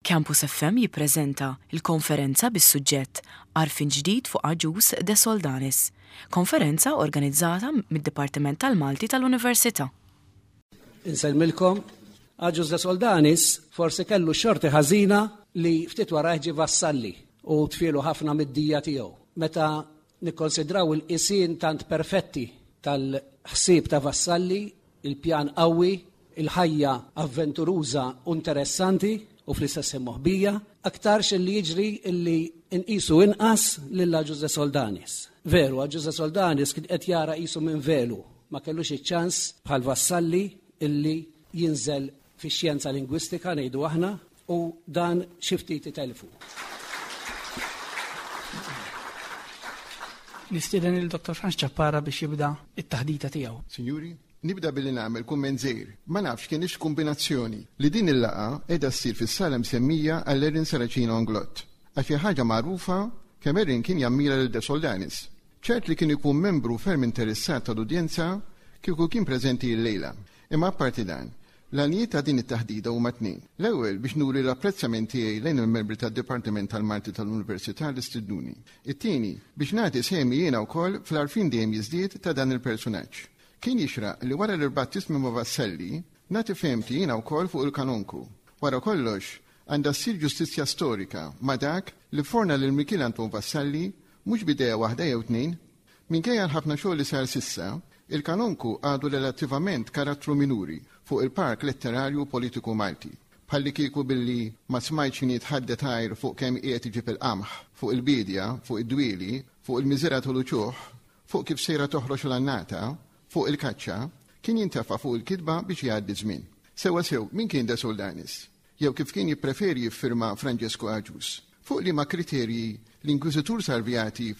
Campus FM jippreżenta il-konferenza bis-suġġett Għarfien ġdid fuq Aġus de Soldanis, konferenza organizzata mid-Dipartiment tal-Malti tal-Università. Insellmilkom, Aġus de Soldanis forsi kellu xorti ħażina li ftit wara ġie vassalli u tfielu ħafna mid-dija tiegħu. Meta nikkonsidraw il-qisien tant perfetti tal-ħsieb ta' vassalli, il-pjan qawwi, il-ħajja avventuruża u interessanti u fl-istess moħbija, aktarx li jiġri illi inqisu inqas lil Aġus de Soldanis. Veru, Aġus de Soldanis kien qed jara qisu minn velu, ma kellux iċ-ċans bħal vassalli illi jinżel fix-xjenza lingwistika ngħidu aħna u dan xi ftit itelfu. Nistieden il-Dr. Franz Ċappara biex jibda it-taħdita tiegħu. Sinjuri, nibda billi nagħmel kumment żgħir. Ma nafx kienx kombinazzjoni li din il-laqa qiegħda ssir fis-sala msemmija għall-Erin Saracino Anglott. Għax hija ħaġa magħrufa kemm Erin kien jammira lil de Soldanis. ċert li kien ikun membru ferm interessat tal-udjenza kieku kien preżenti l-lejla. Imma apparti dan, l-għanijiet ta' din it-taħdida huma tnejn. L-ewwel biex nuri l-apprezzament tiegħi lejn il-membri tad-Dipartiment tal-Malti tal-Università li stidnuni. It-tieni biex nagħti semi jiena wkoll fl-għarfien dejjem jiżdied ta' dan il-personaġġ. Kien jixraq li wara l-battismi ma' vassalli nagħti femti jiena wkoll fuq il-kanonku. Wara kollox għandha ssir ġustizzja storika ma' dak li forna lil Michel Anton Vassalli mhux bidejja waħda jew tnejn. Minkejja l-ħafna xogħol li sar sissa, il-kanonku għadu relattivament karattru minuri fuq il-park letterarju politiku Malti. Bħalli kieku billi ma smajtx min jitħaddet ħajr fuq kemm qiegħed iġib il-qamħ, fuq il-bidja, fuq id-dwieli, fuq il-miżera tul-uċuħ, fuq kif sejra toħroġ l-annata, fuq il-kaċċa, kien jintafa' fuq il-kitba biex jgħaddi żmien. Sewa sew, min kien de Soldanis? Jew kif kien jippreferi jiffirma Francesco Aġus? Fuq li ma kriterji l-Inkwiżitur Salviati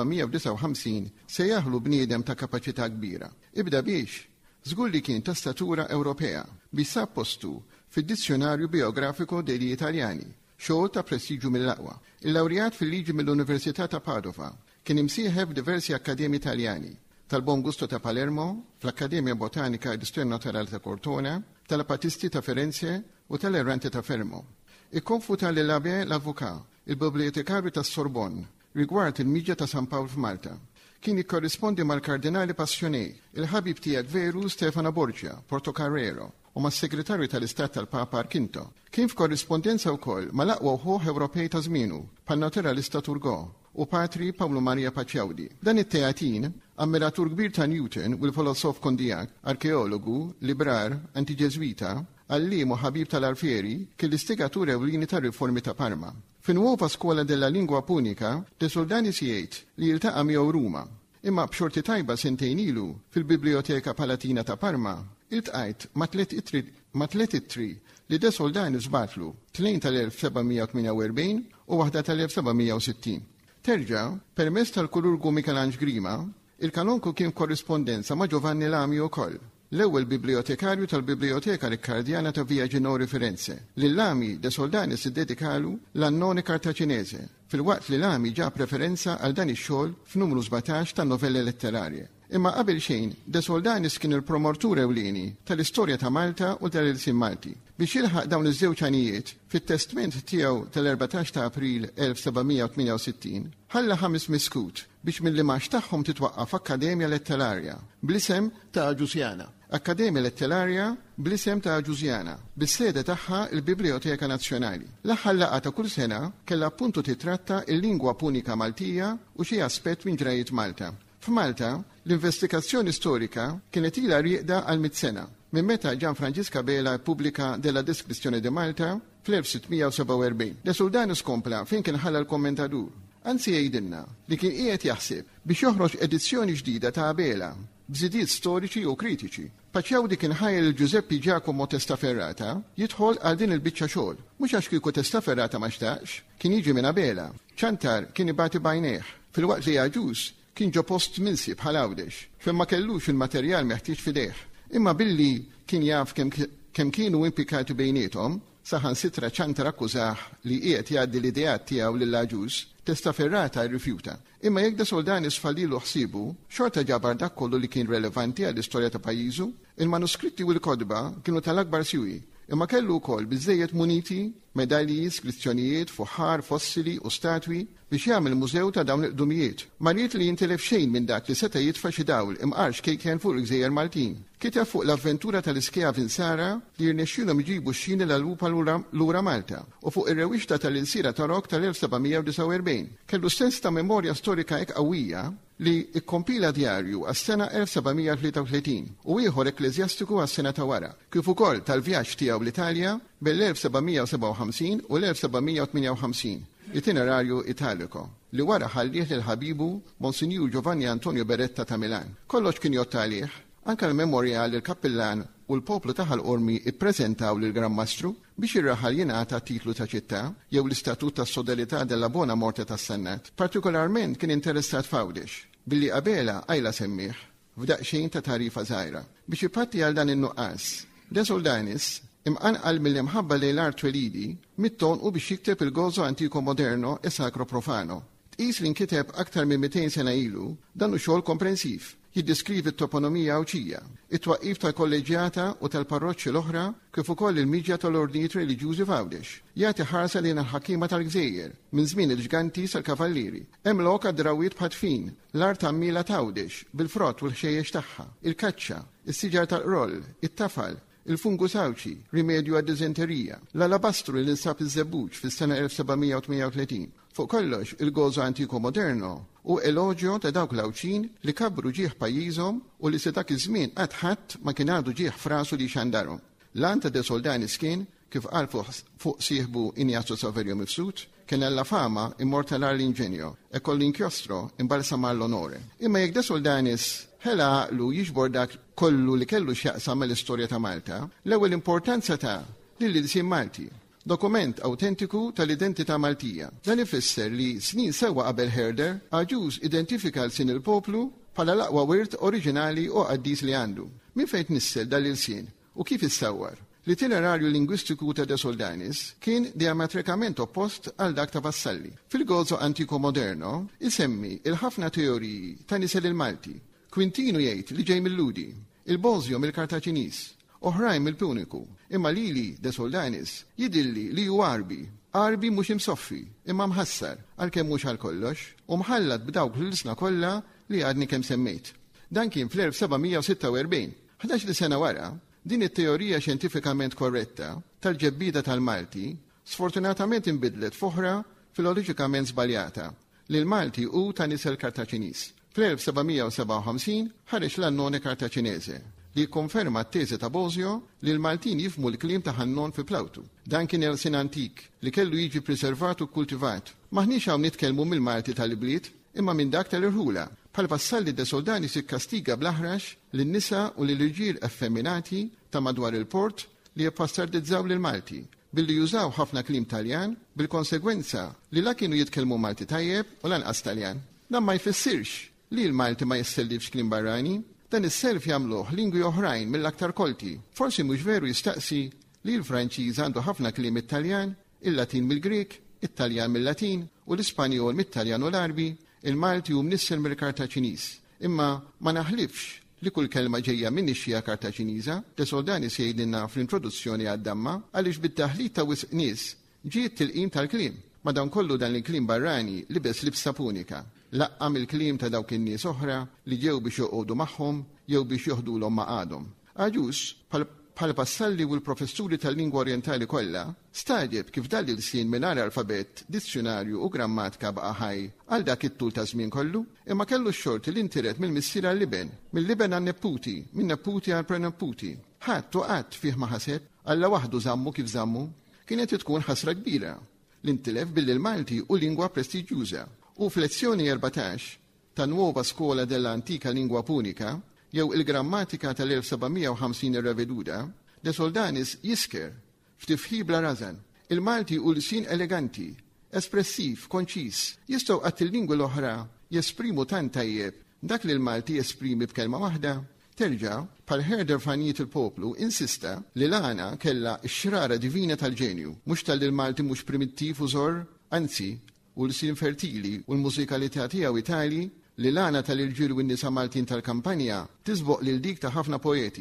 fl-1759 se jaħlu bniedem ta' kapaċità kbira. Ibda biex, żgur li kien ta' statura Ewropea biex sab postu fid-Dizzjonarju Biografiku degli Italjani, xogħol ta' prestiġju mill-aqwa. Il-lawrijat fil-liġi mill-Università ta' Padova kien imsieħeb diversi akkademi Italjani, tal-Bon Gusto ta' Palermo, fl-Akkademja Botanika ed Istoria Naturali ta' Cortona, tal-Apatisti ta' Firenze u tal-Erranti ta' Fermo. Ikkonfuta l-Labè l-Avukat, il-Bibliotekarju ta' Sorbonne, rigward il-Miġja ta' San Pawl f'Malta. Kien jikkorrispondi mal-Kardinali Passionej, il-ħabib tiegħek veru Stefano Borgia, Portocarrero, u mas-Segretarju tal-Istat tal-Papa Arkinto. Kien f'korrispondenza wkoll mal-aqwa uħuħ Ewropej ta' żmienu, pan-naturalista Turgot u patri Pawlu Marija Paċjawdi. Dan it-teatin, ammiratur kbir ta' Newton u l-filosof kondijak, arkeologu, librar, antiġeżwita, għallimu ħabib tal-arfieri kien l-istigatur ewlieni tar-riformi ta' Parma. Fin-nuova skola della lingua punika, de Soldanis jgħid li jiltaqa' miegħu Ruma. Imma b'xorti tajba sentejn ilu fil-Biblioteka Palatina ta' Parma, iltqajt ma' tliet ittri li de Soldanis batlu, tnejn tal-1748 u waħda tal-1760. Terġa', permezz tal-kururgu Michelangelo Grima, il-kanonku kien korrispondenza ma' Giovanni Lami wkoll, l-ewwel bibliotekarju tal-Biblioteka Riccardjana ta' Via Ginori Firenze. Lil Lami de Soldanis iddedikalu l-Annone Kartaċinese, fil-waqt li Lami ġa preferenza għal dan ix-xogħol f'numru 17 ta' novelli letterarje. Imma qabel xejn, de Soldanis kien il-promortur ewlieni tal-istorja ta' Malta u tal-Ilsim Malti. Biex jilħaq dawn iż-żewġ għanijiet, fit-testament tiegħu tal-14 ta' April 1768, ħalla 5 miskut biex mill-limax tagħhom titwaqqaf Akkademja Letterarja bl-isem ta' Aġusjana. Akkademja Letterarja bl-isem ta' Aġusjana, bis-sede tagħha il-Biblioteka Nazzjonali. L-aħħar laqgħa ta' kull sena kellha appuntu titratta il-lingwa punika Maltija u xi aspett minn ġrajiet Malta. F'Malta, l-investigazzjoni storika kienet ilha rieqda għal 100 sena, minn meta Gian Francisca Bela pubblika della Descrizione di Malta fl-1647. De Soldanis kompla fejn kien ħalla l-kommentadur. Anzi jgħidilna li kien qiegħed jaħseb biex joħroġ edizzjoni ġdida ta' Bela bżidiet storiċi u kritiċi. Paċjawdi kien ħajjel Giuseppe Giacomo Testaferrata jidħol għal din il-biċċa xogħol. Mhux għax kieku Testaferrata ma xtaqx, kien jiġi minn Bela. ċantar kien ibati bajnejh, fil-waqt li Aġus kien ġo post minsi bħal Għawdex, fejn ma kellux il-materjal meħtieġ fidejh. Imma billi kien jaf kemm kienu impikati bejniethom, saħansitra ċantar akkużah li qiegħed jgħaddi l-idejat tiegħu lil Aġus, Testaferrata rrifjuta. Imma jekk de Soldanis fallilu ħsibu, xorta ġabar dak kollu li kien relevanti għall-istorja ta' pajjiżu, il-manuskritti u l-kodba kienu tal-akbar siwi, imma kellu wkoll biżejjed muniti medalji, iskrizzjonijiet, fuħar, fossili u statwi biex jagħmel mużew ta' dawn il-qdumijiet. Ma ried li jintelef xejn minn dak li seta' jitfa' xi dawl imqarx kejken fuq il-Gżejjer Maltin. Kiteb fuq l-avventura tal-iskija Vinsara li jirnexxielhom iġibu x-xini l-lupa lura Malta u fuq ir-rewixta tal-insira Tarok tal-1749. Kellu sens ta' memorja storika hekk qawwija li ikkompila djarju għas-sena 1733 u ieħor ekleżjastiku għas-sena ta' wara, kif ukoll tal-vjaġġ tiegħu l-Italja bil-1757 u l-1758, itinerarju Italico, li wara ħallih lil ħabibu Monsinjur Giovanni Antonio Beretta ta' Milan. Kollox kien jottalih, anke l-memorjal il-kappellan u l-poplu ta' Ħalqormi ippreżentaw lil Gran Mastru biex ir-raħal jingħata titlu ta' ċittà jew l-istatut ta' sodalità della Bona Morte tas-Sennat. Partikolarment kien interessat f'Għawdex billi qabela għajla semmih f'daqsxejn ta' tarifa żgħira biex ipatti għal dan in-nuqqas. De Soldanis imqanqal mill-imħabba lejn l-art Twelidi mit-ton u biex jikteb il-Gozo Antico Moderno e Sacro Profano. Tqis li nkiteb aktar minn 200 sena ilu dan hu xogħol komprensiv. Jiddeskrivi t-toponomija awċija, it-twaqqif tal-kolleġjata u tal-parroċċi l-oħra kif ukoll il-miġja tal-ordnijiet reliġjużi f'Għawdex. Jagħti ħarsa lejn il-ħakima tal-Gżejjer minn żmien il-ġganti sal-kavallieri. Hemm lok għad-drawwiet bħatfin, l-art tammila t'Għawdex bil-frott u l-ħxejjex tagħha, il-kaċċa, is-siġar tal-qroll, it-tafal, il-fungus awċi, rimedju għad-diżenterija, l-alabastru li nsab iż-żebbuġ fis-sena 1738. Fuq kollox il-Gozo Antico Moderno u elogio ta' dawk l-awċin li kabru ġieħ pajjiżhom u li se dak iż-żmien qatt ħadd ma kien għadu ġieħ frasu li xandarhom. L-an ta' De Soldanis kien, kif qal fuq sieħbu Ignazio Saverio Mifsud, kien alla fama immortalar l-inġenio e koll l-inkjostro imbalsamar l-onore. Imma jekk De Soldanis ħela għaqlu jiġbor dak kollu li kellu x'jaqsam mal-istorja ta' Malta, l-ewwel importanza ta' lill-Ilsien Malti. Dokument autentiku tal-identità Maltija. Dan ifisser li snin sewa qabel Herder, Għawdex identifika l-sin il-poplu bħala l-aqwa wirt oriġinali u qaddis li għandu. Min fejn tnissel dal-ilsien u kif issawwar? L-itinerarju lingwistiku ta' De Soldanis kien diametrikament oppost għal dak ta' Vassalli. Fil-Gozo Antico Moderno isemmi il-ħafna teoriji ta' nisel il-Malti. Quintinu jgħid li ġej mill-Ludi, il-Bozio mill-Kartaċinis, oħrajn mill-Puniku, imma lili De Soldanis jidilli li ju Arbi mhux imsoffi, imma mħassar għalkemm mhux għal kollox u mħallat b'dawk l-isna kollha li għadni kemm semmejt. Dan kien fl-1746, 11 sena wara, din it-teorija xjentifikament korretta tal-ġebbida tal-Malti sfortunatament inbidlet f'oħra filoloġikament żbaljata li l-Malti u ta' nisel Kartaċinis. Fl-1757 ħareġ l-annone Kartaċinese li konferma t-teżi ta' Bozio li l-Maltin jifmu l-klim ta' ħannon fi Plawtu. Dan kien il-sin antik li kellu jiġi preservat u kultivat. Maħniex hawn nitkellmu mill-Malti tal-ibliet imma minn dak tal-irħula. Bħal Vassalli De Soldanis ikkastiga bl-aħrax lin-nisa u lill-irġiel effeminati ta' madwar il-port li jippastardizzaw lil-Malti billi jużaw ħafna klim Taljan bil-konsegwenza li la kienu jitkellmu Malti tajjeb u lanqas Taljan. Dan ma jfissirx li l-Malti ma jissellifx klim barrani, dan is-self jagħmluh lingwi oħrajn mill-aktar kolti. Forsi mhux veru jistaqsi li l-Franċiż għandu ħafna kliem it-Taljan, il-Latin mill-Grek, it-Taljan mill-Latin u l-Ispanjol mit-Taljan u l-Arbi, il-Malti u mnisser mill-Kartaċiniż. Imma ma naħlifx li kull kelma ġejja minn ix-xija Kartaċiniża, De Soldanis jgħidilna fl-introduzzjoni għad-damma għaliex bit-taħlit ta' wisq nies ġiet tilqim tal-kliem. Madankollu dan il-klim barrani libes libsa punika. Laqqam il-klim ta' dawk in-nies oħra li ġew biex joqogħdu magħhom jew biex joħdulhom maqadhom. Għawdex bħal Vassalli u l-professuri tal-lingwa orjentali kollha staġeb kif dal il-sin mingħajr alfabet, dizzjonarju u grammatika baqa' ħaj għal dak it-tul ta' żmien kollu, imma kellu x-xort li intiret mill-missier għal-Liben, mill-Liben għan-Nepputi, minn Nepputi għal-Prenepputi. Ħadd u qatt fih ma ħaseb, Alla waħdu żammu kif żammu, kienet tkun ħasra kbira. L-intilef bil-Malti u lingwa prestiġjuża. U f'lezzjoni 14 ta' Nuova Skola dell-Antika Lingua Punika, jew il-grammatika tal-1750 irreveduta, De Soldanis jisker f'tifħi bla razan. Il-Malti u l-sin eleganti, espressiv, konċis, jistgħu qatt il-lingwi l-oħra jesprimu tant tajjeb dak li l-Malti jesprimi b'kelma waħda. Terġa' bħal Herder Fanijiet il-poplu insista li l-għana kella x-xrara divina tal-ġenju, mhux tal-Malti mhux primittiv u żor, anzi, u l-sin fertili u l-mużikalità tiegħu Itali li l-għana tal-irġiel u n-nisa Maltin tal-kampanja tisboq lil dik ta' ħafna poeti,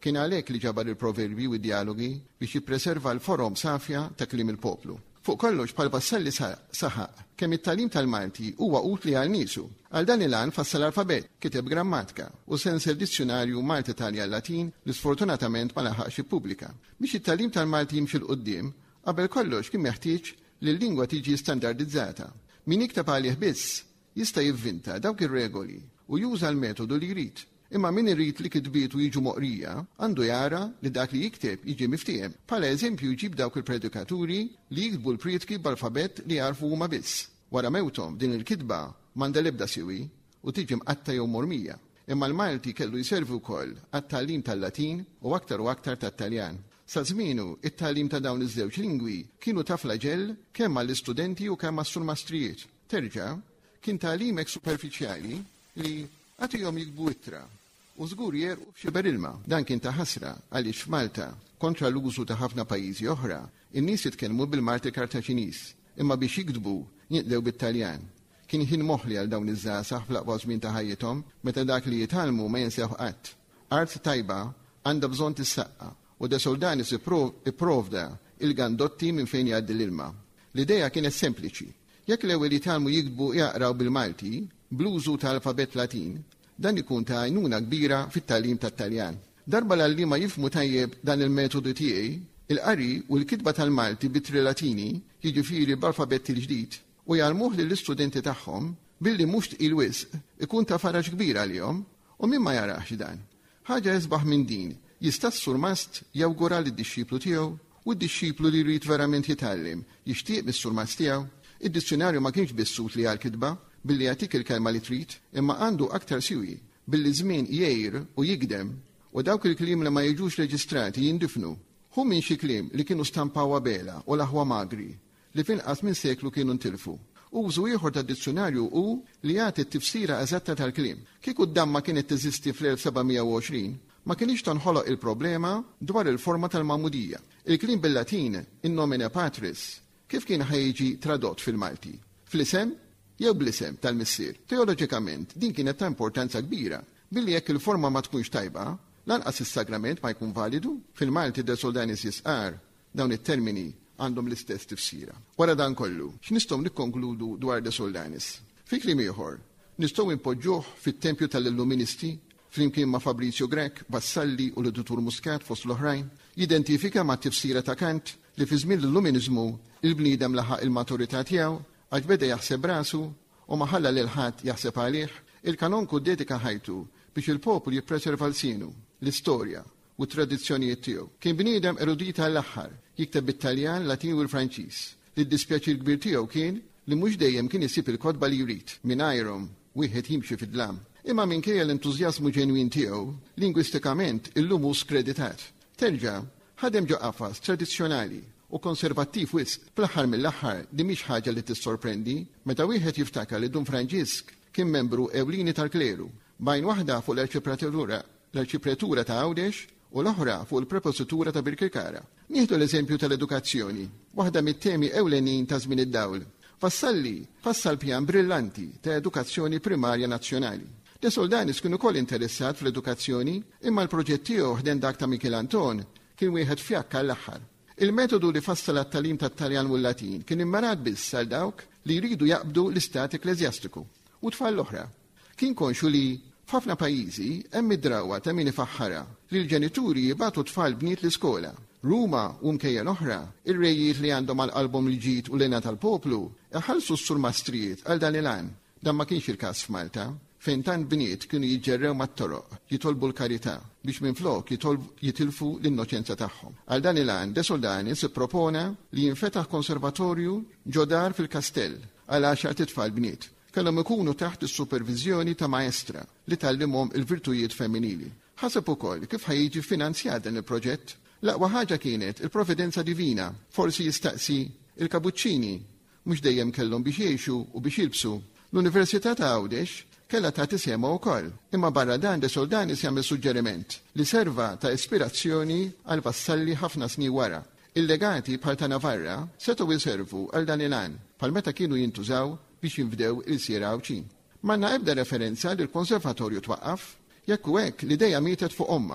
Kien għalhekk li ġabar il-proverbi u d-dialogi biex jippreserva l-forom safja ta' kliem il-poplu. Fuq kollox bħal Vassalli saħaq kemm it-tagħlim tal-Malti huwa utli għal niesu. Għal dan il-għan fassal alfabet, kiteb grammatika u sens il-dizzjonarju Malti Italja Latin li sfortunatament ma laħaqx ippubblika. Biex it-tagħlim tal-Malti jimxi l-qudiem, qabel kollox kien meħtieġ li l-lingwa tiġi standardizzata. Min jikteb għalih biss jista' jivvinta dawk ir-regoli u juża l-metodu li jrid. Imma min irrid li kitbiet u jiġu moqrija għandu jara li dak li jikteb jiġi miftiem. Bħala eżempju jġib dawk il-predikaturi li jiktbu l-prietki b'alfabet li jarfu huma biss. Wara mewthom din il-kitba m'għandha l-ebda siwi u tiġi mqatta jew mormija. Imma l-Malti kellu jservu wkoll għat-tagħlim tal-Latin u aktar tat-Taljan. Sa żmienu it-tagħlim ta' dawn iż-żewġ lingwi kienu ta' flaġell kemm għall-istudenti u kemm għas-surmastrijiet. Terġa' kien tagħlimek superfiċjali li għatihom jikbu ittra u żgur jerqu f'xi berilma. Dan kien ta' ħasra għaliex f'Malta kontra l-użu ta' ħafna pajjiżi oħra in-nies jitkellmu bil-Malti Kartaċiniż imma biex jikdbu jinqdew bit-Taljan. Kien ħin moħli għal dawn iż-żgħażagħ fl-aqwa żmien ta' ħajjithom meta dak li jitgħallmu ma jinsew qatt. Art tajba għandha bżonn tissaqqa u De Soldanis ipprovda il-gandotti minn fejn jgħaddi l-ilma. L-idea kienet sempliċi. Jekk l-ewwel jitgħallmu jikdbu jaqraw bil-Malti bl-użu ta' alfabet Latin, dan ikun ta' għajnuna kbira fit-tagħlim tat-Taljan. Darba l-għallima jifmu tajjeb dan il-metodu tiegħi, il-qari u l-kitba tal-Malti bitri Latini jiġifieri b'alfabet il-ġdid u jgħalmuh lill-istudenti tagħhom billi mhux tqil wisq ikun ta' faraġ kbira għalihom u min ma jarax dan. Ħaġa isbaħ minn din jista' s-surmast jawgura lid-dixxiplu tiegħu u d-dixxiplu li jrid verament jitgħallem jixtieq mis-surmast tiegħu. Id-dizzjonarju ma kienx bissut li għal-kitba billi jagħtik il-kelma li trid, imma għandu aktar siwi billi żmien jgħir u jigdem u dawk il-kliem li ma jiġux reġistrati jindifnu. Hu minn xi kliem li kienu stampawa bela u laħwa magri li finqas minn seklu kienu ntilfu. Użu ieħor tad-dizzjonarju hu li jagħti t-tifsira eżatta tal-kliem. Kieku d-damma kienet teżisti fl-1720 ma kienx tonħoloq il-problema dwar il-forma tal-Mamudija. Il-kliem bil-Latin in nomine patris kif kien ħajġi tradott fil-Malti? Fl-isem jew bl-isem tal-missier. Teoloġikament din kienet ta' importanza kbira. Billi jekk il-forma ma tkunx tajba, lanqas is-sagrament ma jkun validu. Fil-Malti De Soldanis jisqar dawn it-termini għandhom l-istess tifsira. Wara dan kollu, x'nistgħu nikkonkludu dwar De Soldanis? Fi kliem ieħor, nistgħu impoġġuh fit-tempju tal-Illuministi flimkien ma' Fabrizio Grek, Vassalli u l-Dutur Muscat fost l-oħrajn, jidentifika ma' tifsira ta' Kant li fi żmien l-Illuminizmu il-bniedem laħaq il-maturità tiegħu għax beda jaħseb rasu u ma ħalla lil ħadd jaħseb għalih, il-kanonku dedika ħajtu biex il-poplu jippreserva l-sienu, l-istorja u t-tradizzjonijiet tiegħu. Kien bniedem erudita l-aħħar, jikteb bit-Taljan, Latin u l-Franċiż. Li d-dispjaċir kbir tiegħu kien li mhux dejjem kien isib il-kodba li jrid mingħajrhom wieħed jimxi fid-dlam. Imma minkejja l-entużjażmu ġenwin tiegħu, lingwistikament illum hu skreditat. Terġa' ħadem ġo qafas tradizzjonali u konservattiv wisq. Fl-aħħar mill-aħħar di mhix ħaġa li tissorprendi meta wieħed jiftakar li Dun Franġisk kien membru ewlieni tal-kleru, bajn waħda fuq l-arċipretura ta' Għawdex u l-oħra fuq il-prepositura ta' Birkirkara. Nieħdu l-eżempju tal-edukazzjoni, waħda mit-temi ewlenin ta' żmien id-dawl. Vassalli fassal pjan brillanti ta' edukazzjoni primarja nazzjonali. De Soldanis kien ukoll interessat fl-edukazzjoni, imma l-proġett tiegħu ħdem dak ta' Michelanton kien wieħed fjakka l-aħħar. Il-metodu li fassal għat-tagħlim tat-Taljan u l-Latin kien immarat biss għal dawk li jridu jaqbdu l-istat ekleżjastiku u tfal l-oħra. Kien konxu li f'ħafna pajjiżi hemm id-drawwa ta' min ifaħħara li l-ġenituri jibgħatu tfal bniet l-iskola. Ruma u mkejjen oħra, ir-rejjiet li għandhom għall-qalbhom l-ġid u l-għena tal-poplu iħallsu s-surmastrijiet għal dan il-għan. Dan ma kienx il-każ f'Malta, fejn tant bniet kienu jiġġerrew mat-toroq, jitolbu l-karità biex minflok jitilfu l-innoċenza tagħhom. Għal dan il-għan De Soldanis ippropona li jinfetaħ konservatorju ġodar fil-kastell għal 10 titfal bniet. Kellhom ikunu taħt is-supervizjoni ta' maestra li tallimhom il-virtujiet femminili. Ħaseb ukoll kif ħajjiġi finanzjat dan il-proġett. L-aqwa ħaġa kienet il-provvidenza divina, forsi jistaqsi il-kabuċċini mhux dejjem kellhom biex jgħixu u biex jilbsu. L-Università ta' Għawdex kella ta' tisema wkoll, imma barra dan De Soldanis jagħmel suġġeriment li serva ta' ispirazzjoni għal vassalli ħafna snin wara. Il-legati bħal ta' Navarra setgħu jiservu għal dan il-għan bħal meta kienu jintużaw biex jinfdew il-sira Awċin. Manna ebda referenza li l-konservatorju twaqqaf, jekk hekk li dejja mietet fuq omma.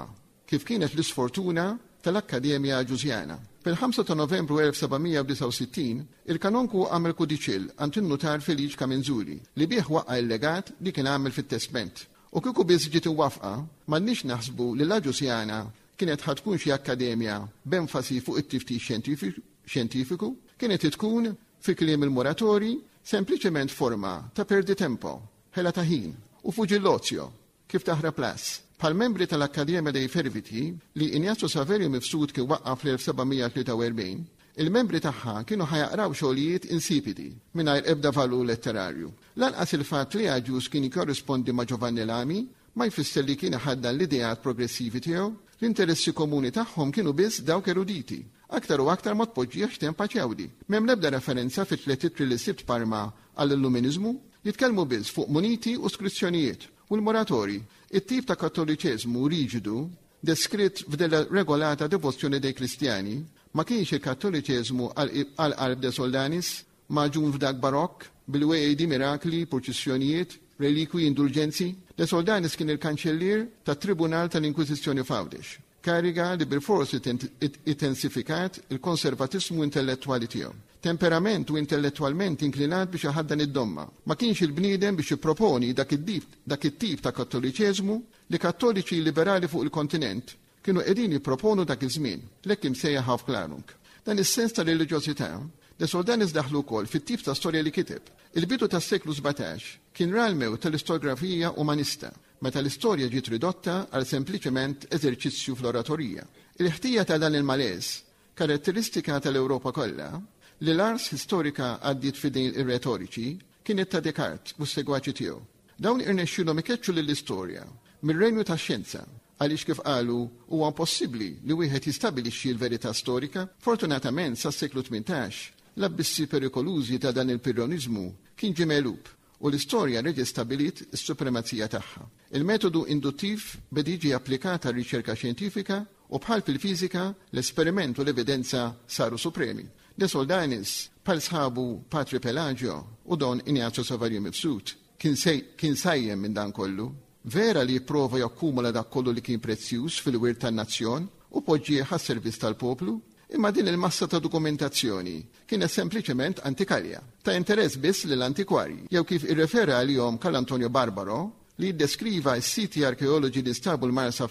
kif kienet l-isfortuna tal-Akkademja Ġużjana. Fil-5 ta' Novembru 1769, il-kanonku għamel kudiċil għand in-notar Feliċ Kamenzuri li bih waqqa il-legat li kien għamel fit-testament. U kieku biss ġiet iwafqa, m'għandniex naħsbu li l-Ġużjana kienet ħatkun xi akkademja b'enfasi fuq it-tiftix xjentifiku, kienet tkun fi kliem il-moratori sempliċement forma ta' perdi tempo, ħela ta' ħin u fuġi l-ozjo kif taħra plas. Pal membri tal-Akkademja dei Ferviti li Ignazio Saverio Mifsud kien waqqa fl-1743, il-membri tagħha kienu ħajaqraw xogħlijiet insipidi mingħajr ebda valur letterarju. Lanqas il-fatt li Agius kien jkorrispondi ma' Giovanni Lami ma jfisser li kien ħaddan l-ideat progressivi tiegħu, l-interessi komuni tagħhom kienu biss dawk eruditi. Aktar u aktar ma tpoġġiex tempa ċewdi. M'hemm l-ebda referenza fit-tliet titri li sibt Parma għall-Illuminizmu, jitkellmu biss fuq muniti u skrizzjonijiet u l-moratori, it-tip ta' kattoliċeżmu riġidu deskritt f'della regolata devozzjoni dei Kristjani ma kienx il-kattoliċeżmu għal-qalb de Soldanis maġun f'dak barokk bil-wejdi mirakli, proċissjonijiet, relikwi, indulġenzi. De Soldanis kien il-kanċellier tat-Tribunal tal-Inkwiżizzjoni f'Għawdex, kariga li bil-forsi intensifikat il-konservatismu intellettuali tiegħu. Temperament u intellettualment inklinat biex iħaddan id-domma. Ma kienx il-bniedem biex jipproponi dak it-tip ta' kattoliċeżmu li kattoliċi liberali fuq il-kontinent kienu qegħdin jipproponu dak iż-żmien, lekk imsejjaħ Half Klarung. Dan is-sens ta' reliġjożità De Soldanis daħlu wkoll fit-tip ta' storja li kiteb. Il-bidu tas-seklu 17 kien ralmew tal-istoriografija umanista, meta l-istorja ġiet ridotta għal sempliċement eżerċizzju fl-oratorija. Il-ħtija ta' dan il-mależ, karatteristika tal-Ewropa kollha, li l-ars historika għaddiet fidejn ir-retoriċi kienet ta' Descartes u s-segwaċi tiegħu. Dawn irnexxilhom ikeċċu lill-istorja mir-renju tax-xjenza għaliex kif qalu huwa impossibbli li wieħed jistabilixxi l-verità storika. Fortunatament sas-seklu 18 l-abbissi perikolużi ta' dan il-pirronizmu kien ġie megħlub u l-istorja reġa' stabilit is-supremazija tagħha. Il-metodu induttiv beda jiġi applikat għar-riċerka xjentifika u bħal fil-fiżika l-esperiment u l-evidenza saru supremi. De Soldanis, bħal sħabu Patri Pelagio u Don Ignazio Saverio Mifsud kien sajjem minn dan kollu. Vera li jipprova jakkumula dak kollu li kien prezzjuż fil-wirt tan-nazzjon u poġġih għas-servizz tal-poplu, imma din il-massa ta' dokumentazzjoni kienet sempliċement antikalja, ta' interess biss lil antikwarji, jew kif irrefera għalihom Carl Antonio Barbaro li jiddeskriva s-siti arkeoloġi li stabu l-Marsa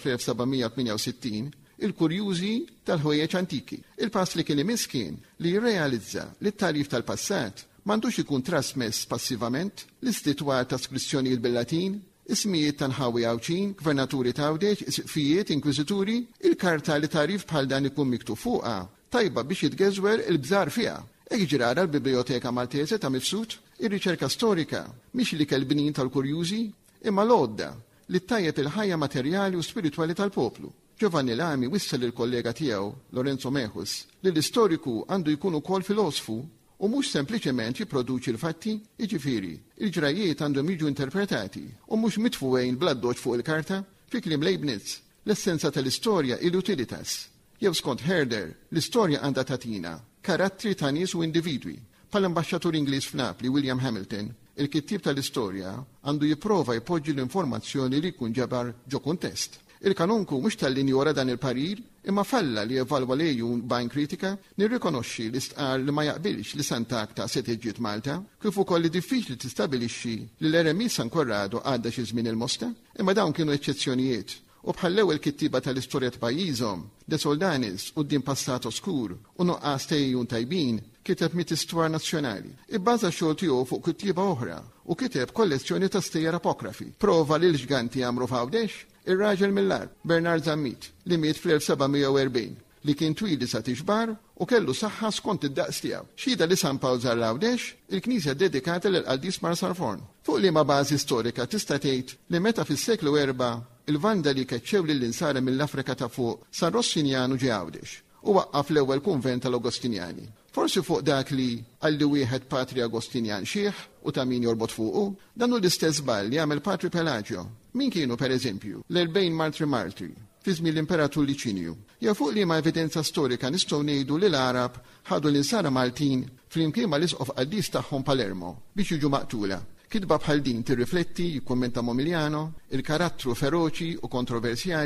fl-1768 il-kurjużi tal-ħwejjeġ antiki. Il-pass li kien imiskin li jirrealizza li t-tarif tal-passat m'għandux ikun trasmess passivament l-istitwar ta' skrizzjonijiet bil-Latin, ismijiet ta' nħawi għawċin, gvernaturi ta' Għawdeċ, isqfijiet, inkwizituri, il-karta li tarif bħal dan ikun miktub fuqha tajba biex jitgeżwer il-bżar fiha. Hekk ġrara l-Biblioteka Maltese ta' Mifsud, ir-riċerka storika mhix li kelbnin tal-kurjużi, imma l-għodda li ttajjeb il-ħajja materjali u spiritwali tal-poplu. Giovanni Lami wissel il-kollega tiegħu Lorenzo Mehus li l-istoriku għandu jkun ukoll filosfu u mhux sempliċement jipproduċi l-fatti, jiġifieri, il-ġrajiet għandhom jiġu interpretati u mhux mitfuwejn bladdoċ fuq il-karta. Fi kliem Leibniz, l-essenza tal-istorja il-utilitas. Jew skont Herder, l-istorja għandha tatina karattri ta' nies u individwi. Pal-ambaxxatur Ingliż f'Napli William Hamilton, il-kittib tal-istorja għandu jipprova jpoġġi l-informazzjoni li jkun ġabar ġo kuntest. Il-kanunku mhux tal-injora dan il-parir, imma falla li evalwa lejun bajn kritika, nirrikonoxxi l-istqar li ma jaqbilx li Santak ta' seteġġiet Malta, kif ukoll li diffiċli tistabilixxi li l-Eremil San Corrado għadda xi żmien il-Mosta, imma dawn kienu eċċezzjonijiet. U bħall-ewwel kittiba tal-istorja t'pajjiżhom, De Soldanis quddiem passat oskur u nuqqas tejjun tajbin, kiteb mit istwar nazzjonali. Ibbaża xogħol tiegħu fuq kittiba oħra u kiteb kollezzjoni ta' stejjer apokrafi. Prova li l-ġganti għamru f'Għawdex ir-raġel mill-Arb, Bernard Zammit, li miet fl-1740, li kien twili sa' tixbar u kellu saħħa skont id-daqs tiegħu. Xhieda li San Pawl żar Għawdex, il-Knisja dedikata lil Qaldis Mar Sarforn. Fuq liema bażi storika tista' tgħid li meta fis-seklu 4 il-Vandali keċċew lill-insara mill-Afrika ta' fuq San Rossinjanu ġie Għawdex u waqqaf l-ewwel kunvent tal-Agostinjani. Forsi fuq dak li għalli wieħed Patri Agostinjan xieħ u ta' min jorbot fuqu, dan hu l-istess ball li għamel Patri Pelagio. Min kienu pereżempju l-40 martri fi żmien l-Imperatur Liċinju. Jew fuq liema evidenza storika nistgħu ngħidu li l-Arab ħadu l-insara Maltin flimkien mal-isqof Qaddis tagħhom Palermo biex jiġu maqtula. Kitba bħal din tirrifletti, jikkummenta Momigliano, il-karattru feroċi u kontroversjali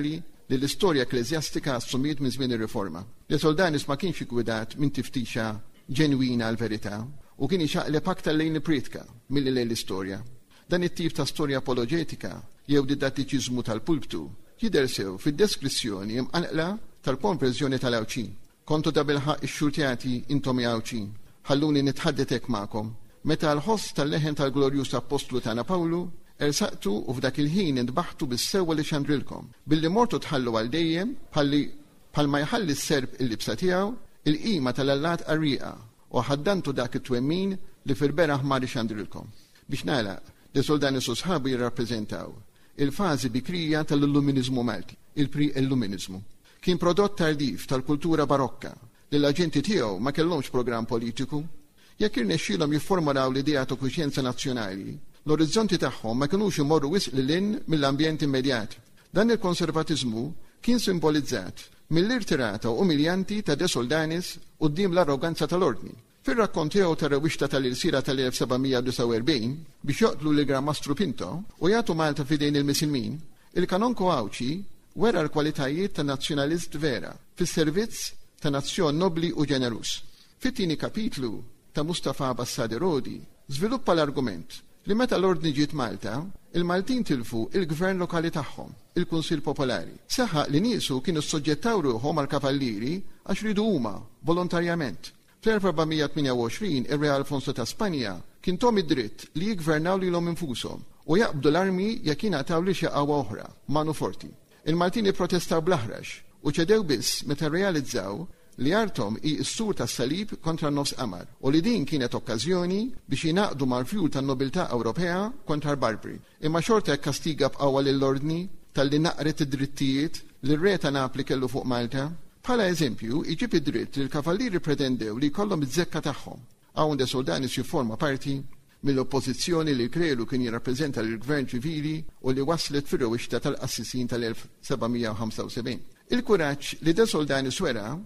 li l-istorja ekklesjastika assumiet minn żmien ir-riforma. De Soldanis ma kienx ikkwidat minn tiftixa ġenwina għall-verità u kien ixaqleb aktar lejn il-pritka milli lejn l-istorja. Dan it-tip ta' storja apoloġetika jew didattiċiżmu tal-pulptu jidher sew fid-deskrizzjoni imqanqla tal-konverżjoni tal-Awċin. Kontu ta' bilħaq ix-xurtjati intom Awċin. Ħalluni nitħaddetek magħkom. Meta l-ħoss tal-leħen tal-glorjus apostlu tagħna Pawlu ersaqtu u f'dak il-ħin intbaħtu bis-sewwa li xandrilkom. Billi mortu tħallu għal dejjem bħalma jħalli s-serb il-libsa tiegħu il-qima tal-allat qarrieqa u ħaddantu dak it-twemmin li fil-beraħ mari xandrilkom. Biex nagħlaq, De Soldanis u sħabu jirrappreżentaw il-fażi bikrija tal-Illuminizmu Malti, il-pre-Illuminizmu. Kien prodott tardif tal-kultura barokka li l-aġenti tiegħu ma kellhomx programm politiku. Jekk irnexxielhom jifformulaw l-idea ta' kuxjenza nazzjonali, l-orizzonti tagħhom ma kinux imorru wisq lil mill-ambjent immedjat. Dan il-konservatiżmu kien simbolizzat mill-irtirata umiljanti ta' De Soldanis quddiem l-arroganza tal-ordni. Fir-rakkont tiegħu tar-rewwixta tal-irsira tal-1749 biex joqtlu l-Grammastru Pinto u jagħtu Malta f'idejn il-Misilmin, il-Kanonko Awċi wera l-kwalitajiet ta' nazzjonalist vera fis-servizz ta' nazzjon nobli u ġenerus. Fit-tieni kapitlu ta' Mustafa Bassadi Rodi żviluppa l-argument li meta l-ordni ġiet Malta, il-Maltin tilfu il-gvern lokali tagħhom, il-Kunsill Popolari. Saħaq li niesu kienu ssoġġettaw ruħhom għal kavallieri għax ridu huma volontarjament. Fl-1428 ir-Re Alfonso ta' Spanja kien tom id-dritt li jigvernaw lilhom infushom u jaqbdu l-armi jekk jingħataw li xi qawwa oħra, manu forti. Il-Maltini protestaw blaħrax u ċedew biss meta rrealizzaw li artom hi s-sur tas-salib kontra n-nofs qamar u li din kienet okkażjoni biex jingħaqdu mal-fjur tan-nobiltà Ewropea kontra l-Barbri. Imma xorta hekk kastiga b'qawwa lill-ordni tal-li naqret id-drittijiet li r-re ta' Napli kellu fuq Malta. Bħala eżempju, iġib id-dritt li l-kavallieri pretendew li jkollhom iż-żekka tagħhom. Hawn De Soldanis jifforma parti mill-oppożizzjoni li krelu kien jirrappreżenta l-gvern ċivili u li waslet fir-rewwixta tal-qassisin tal-1775. Il-kuraġġ li De Soldanis wera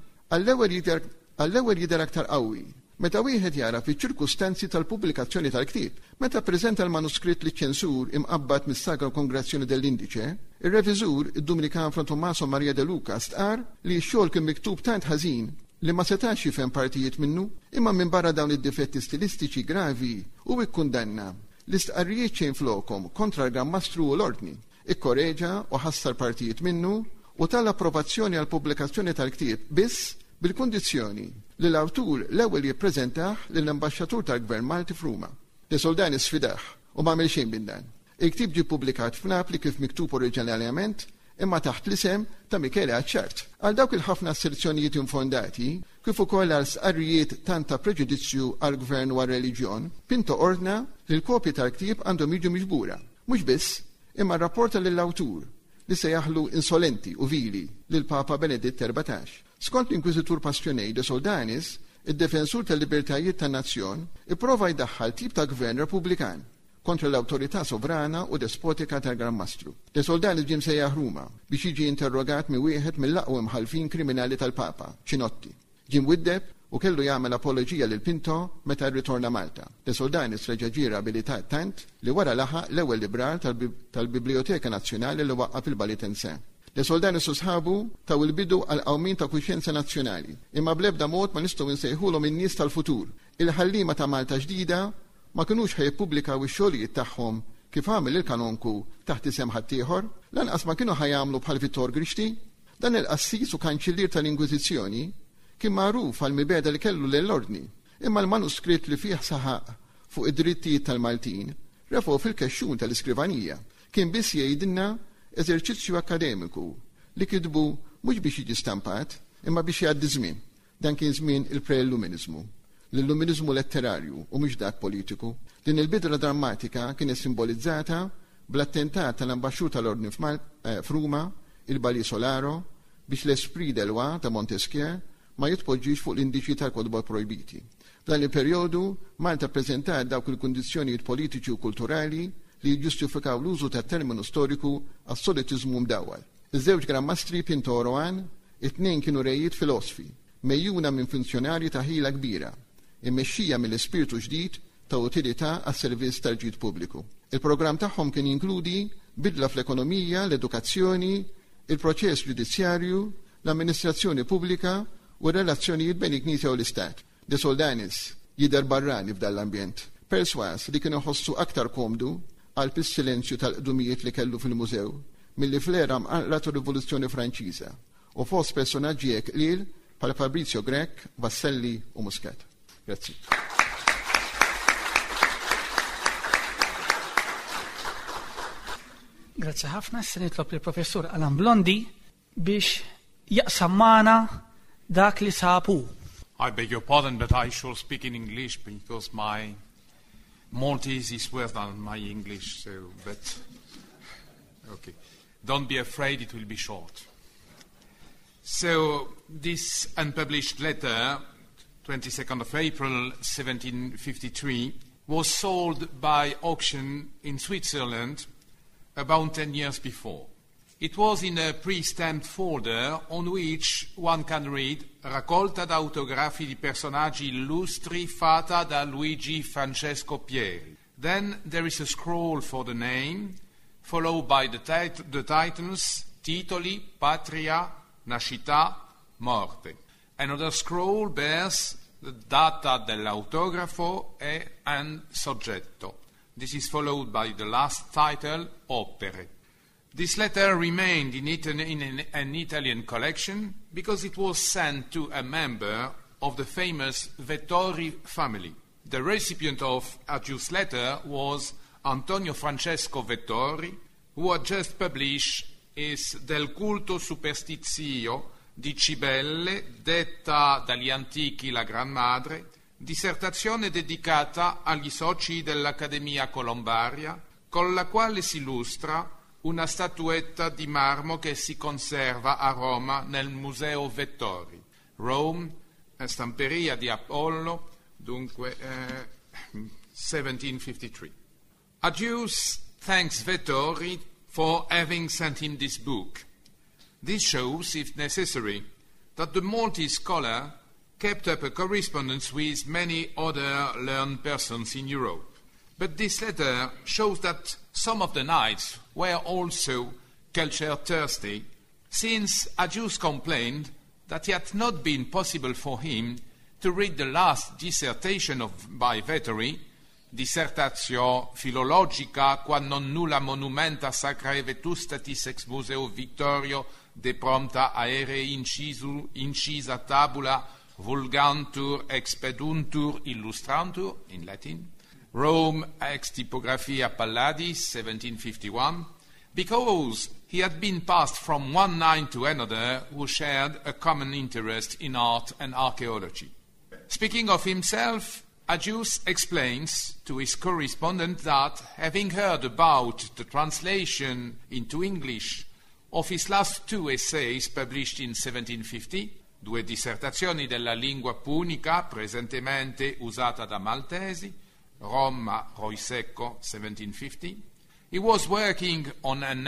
għall-ewwel jidher aktar qawwi meta wieħed jara fiċ-ċirkustanzi tal-pubblikazzjoni tal-ktieb. Meta ppreżenta l-manuskritt li ċensur imqabbad mis-Sagra Kongressjoni dell-Indice, ir-reviżur id-Dominikan Fra Tommaso Maria De Luca stqar li x-xogħol kien miktub tant ħażin li ma setax jifhem partijiet minnu, imma minn barra dawn id-difetti stilistiċi gravi u ikkundanna l-istqarrijiet xejn flokhom kontra l-Grammastru u l-Ordni. Ikkoreġa u ħassar partijiet minnu u tal-approvazzjoni għal pubblikazzjoni tal-ktieb biss bil-kundizzjoni li l-awtur l-ewwel jippreżentaħ lill-ambaxxatur tal-Gvern Malti f'Ruma. De Soldanis sfidaħ u m'għamel xejn bin dan. Il-ktieb ġie ppubblikat f'Napli kif miktub oriġinarjament imma taħt l-isem ta' Michele Aċċart. Għal dawk il-ħafna asserzjonijiet infondati kif ukoll għal sqarrijiet tant ta' preġudizzju għall gvern u għar-reliġjon, Pinto ordna li l-kopji tal-ktieb għandhom jiġu miġbura. Mhux biss, imma rrapporta lill-awtur li se jaħlu insolenti u vili lil Papa Beneditt XIV. Skont l-Inkwiżitur Passionej De Soldanis, id-defensur tal-libertajiet tan-nazzjon ipprova jdaħħal tip ta' gvern repubblikan kontra l-awtorità sovrana u despotika tal-Grammastru. De Soldanis ġie msejjaħ Ruma biex jiġi interrogat mi wieħed mill-aqwa mħalfin kriminali tal-Papa, Cinotti. Ġie mwiddeb u kellu jagħmel apoloġija lil Pinto meta rritorna Malta. De Soldanis reġa' ġie abilitat tant li wara laħaq l-ewwel librar tal-Biblioteka Nazzjonali li waqqaf il-Balitense. De Soldanis u sħabu taw il-bidu għal qawmin ta' kuxjenza nazzjonali, imma bl-ebda mod ma nistgħu nsejħulhom in-nies tal-futur. Il-ħallima ta' Malta ġdida ma kinux ħajjippubblikaw ix-xogħlijiet tagħhom kif għamel il-Kanonku taħt isem ħaddieħor, lanqas ma kienu ħajamlu bħal Vittor Grixti. Dan il-qassis u kanċillier tal-Inkwiżizzjoni kien magħruf għal mibeda li kellu lill-ordni, imma l-manuskritt li fih saħaq fuq id-drittijiet tal-Maltin refu fil-kexxun tal-iskrivanija kien biss jgħidilna eżerċizzju akademiku li kitbu mhux biex jiġi stampat imma biex jgħaddi żmien. Dan kien żmien il-pre-Illuminizmu, l-Illuminizmu letterarju u mhux dak politiku. Din il-bidra drammatika kienet simbolizzata bl-attentat tal-ambaxxur tal-Ordni f'Ruma, il-Bali Solaro, biex l-Esprit d'Eloi ta' Montesquieu ma jitpoġġix fuq l-indiċi tal-kodba projbiti. Dan il-perjodu Malta ppreżentat dawk il-kundizzjonijiet politiċi u kulturali li jġustifikaw l-użu ta' terminu storiku għas-solitizmu mdawwal. Iż-żewġ grammastri Pinto u Rohan, it-tnejn kienu rejiet filosofi, mejjuna minn funzjonarji ta' ħila kbira, immexxija mill-ispirtu ġdid ta' utilità għas-servizz tal-ġid pubbliku. Il-programm tagħhom kien jinkludi bidla fl-ekonomija, l-edukazzjoni, il-proċess ġudizzjarju, l-amministrazzjoni pubblika u relazzjonijiet bejn il-Knisja u l-Istat. De Soldanis jidher barrani f'dan l-ambjent, perswas li kienu ħossu aktar komdu għal pis-silenzju tal-qdumijiet li kellu fil-mużew milli fl-era mqarrat ir-Rivoluzzjoni Franċiża u fost personaġġi hekk qliel bħal Fabrizio Grek, Vasselli u Muscat. Grazzi. Grazzi ħafna, issa nitlob lill-Professur Alan Blondi biex jaqsam magħna dak li sabu. I beg your pardon, but I shall speak in English because my Maltese is worse than my English, okay. Don't be afraid, it will be short. So, this unpublished letter, 22nd of April 1753, was sold by auction in Switzerland about 10 years before. It was in a pre-stamped folder on which one can read Raccolta d'autografi di personaggi illustri fatta da Luigi Francesco Pieri. Then there is a scroll for the name, followed by the titles, Titoli, Patria, Nascita, Morte. Another scroll bears the data dell'autografo and soggetto. This is followed by the last title, Opere. This letter remained in an Italian collection because it was sent to a member of the famous Vettori family. The recipient of Aggiu's letter was Antonio Francesco Vettori, who had just published his Del culto superstizio di Cibelle, detta dagli antichi la Gran Madre, dissertazione dedicata agli soci dell'Accademia Colombaria, con la quale si illustra una statuetta di marmo che si conserva a Roma nel Museo Vettori. Rome, stamperia di Apollo, dunque 1753. Aggius thanks Vettori for having sent him this book. This shows, if necessary, that the Maltese scholar kept up a correspondence with many other learned persons in Europe. But this letter shows that some of the knights were also culture-thirsty, since Aggius complained that it had not been possible for him to read the last dissertation by Vettori, Dissertatio Philologica, qua non nulla monumenta sacrae vetustatis ex museo Victorio de prompta aere incisa tabula vulgantur expeduntur illustrantur, in Latin, Rome ex typographia Palladis, 1751, because he had been passed from one knight to another who shared a common interest in art and archaeology. Speaking of himself, Aggius explains to his correspondent that, having heard about the translation into English of his last two essays published in 1750, due dissertazioni della lingua punica presentemente usata da maltesi, Roma, Roisecco, 1750, he was working on an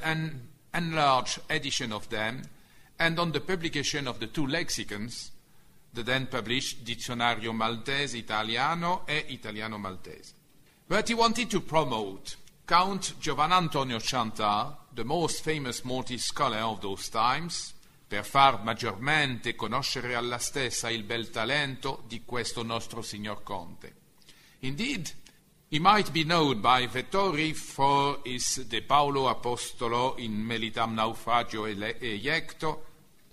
enlarged edition of them and on the publication of the two lexicons, the then published Dizionario Maltese Italiano e Italiano Maltese. But he wanted to promote Count Giovanantonio Chantar, the most famous Maltese scholar of those times, per far maggiormente conoscere alla stessa il bel talento di questo nostro signor Conte. Indeed, he might be known by Vettori for his De Paulo Apostolo in Melitam Naufragio Eiecto,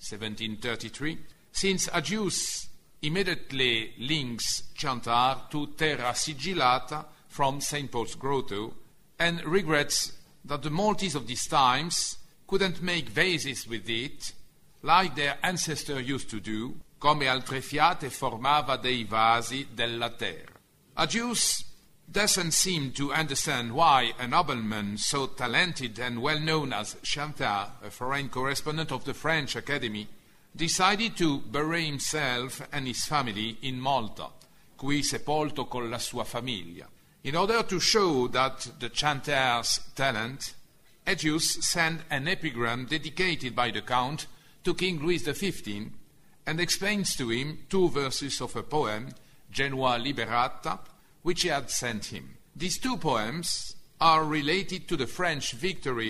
1733, since Aggius immediately links Chantar to Terra Sigillata from St. Paul's Grotto and regrets that the Maltese of these times couldn't make vases with it like their ancestor used to do, come altre fiate formava dei vasi della terra. Aggius doesn't seem to understand why a nobleman so talented and well-known as Chantar, a foreign correspondent of the French Academy, decided to bury himself and his family in Malta, qui sepolto con la sua famiglia. In order to show that the Chantar's talent, Aggius sent an epigram dedicated by the Count to King Louis XV and explains to him two verses of a poem, Genua Liberata, which he had sent him. These two poems are related to the French victory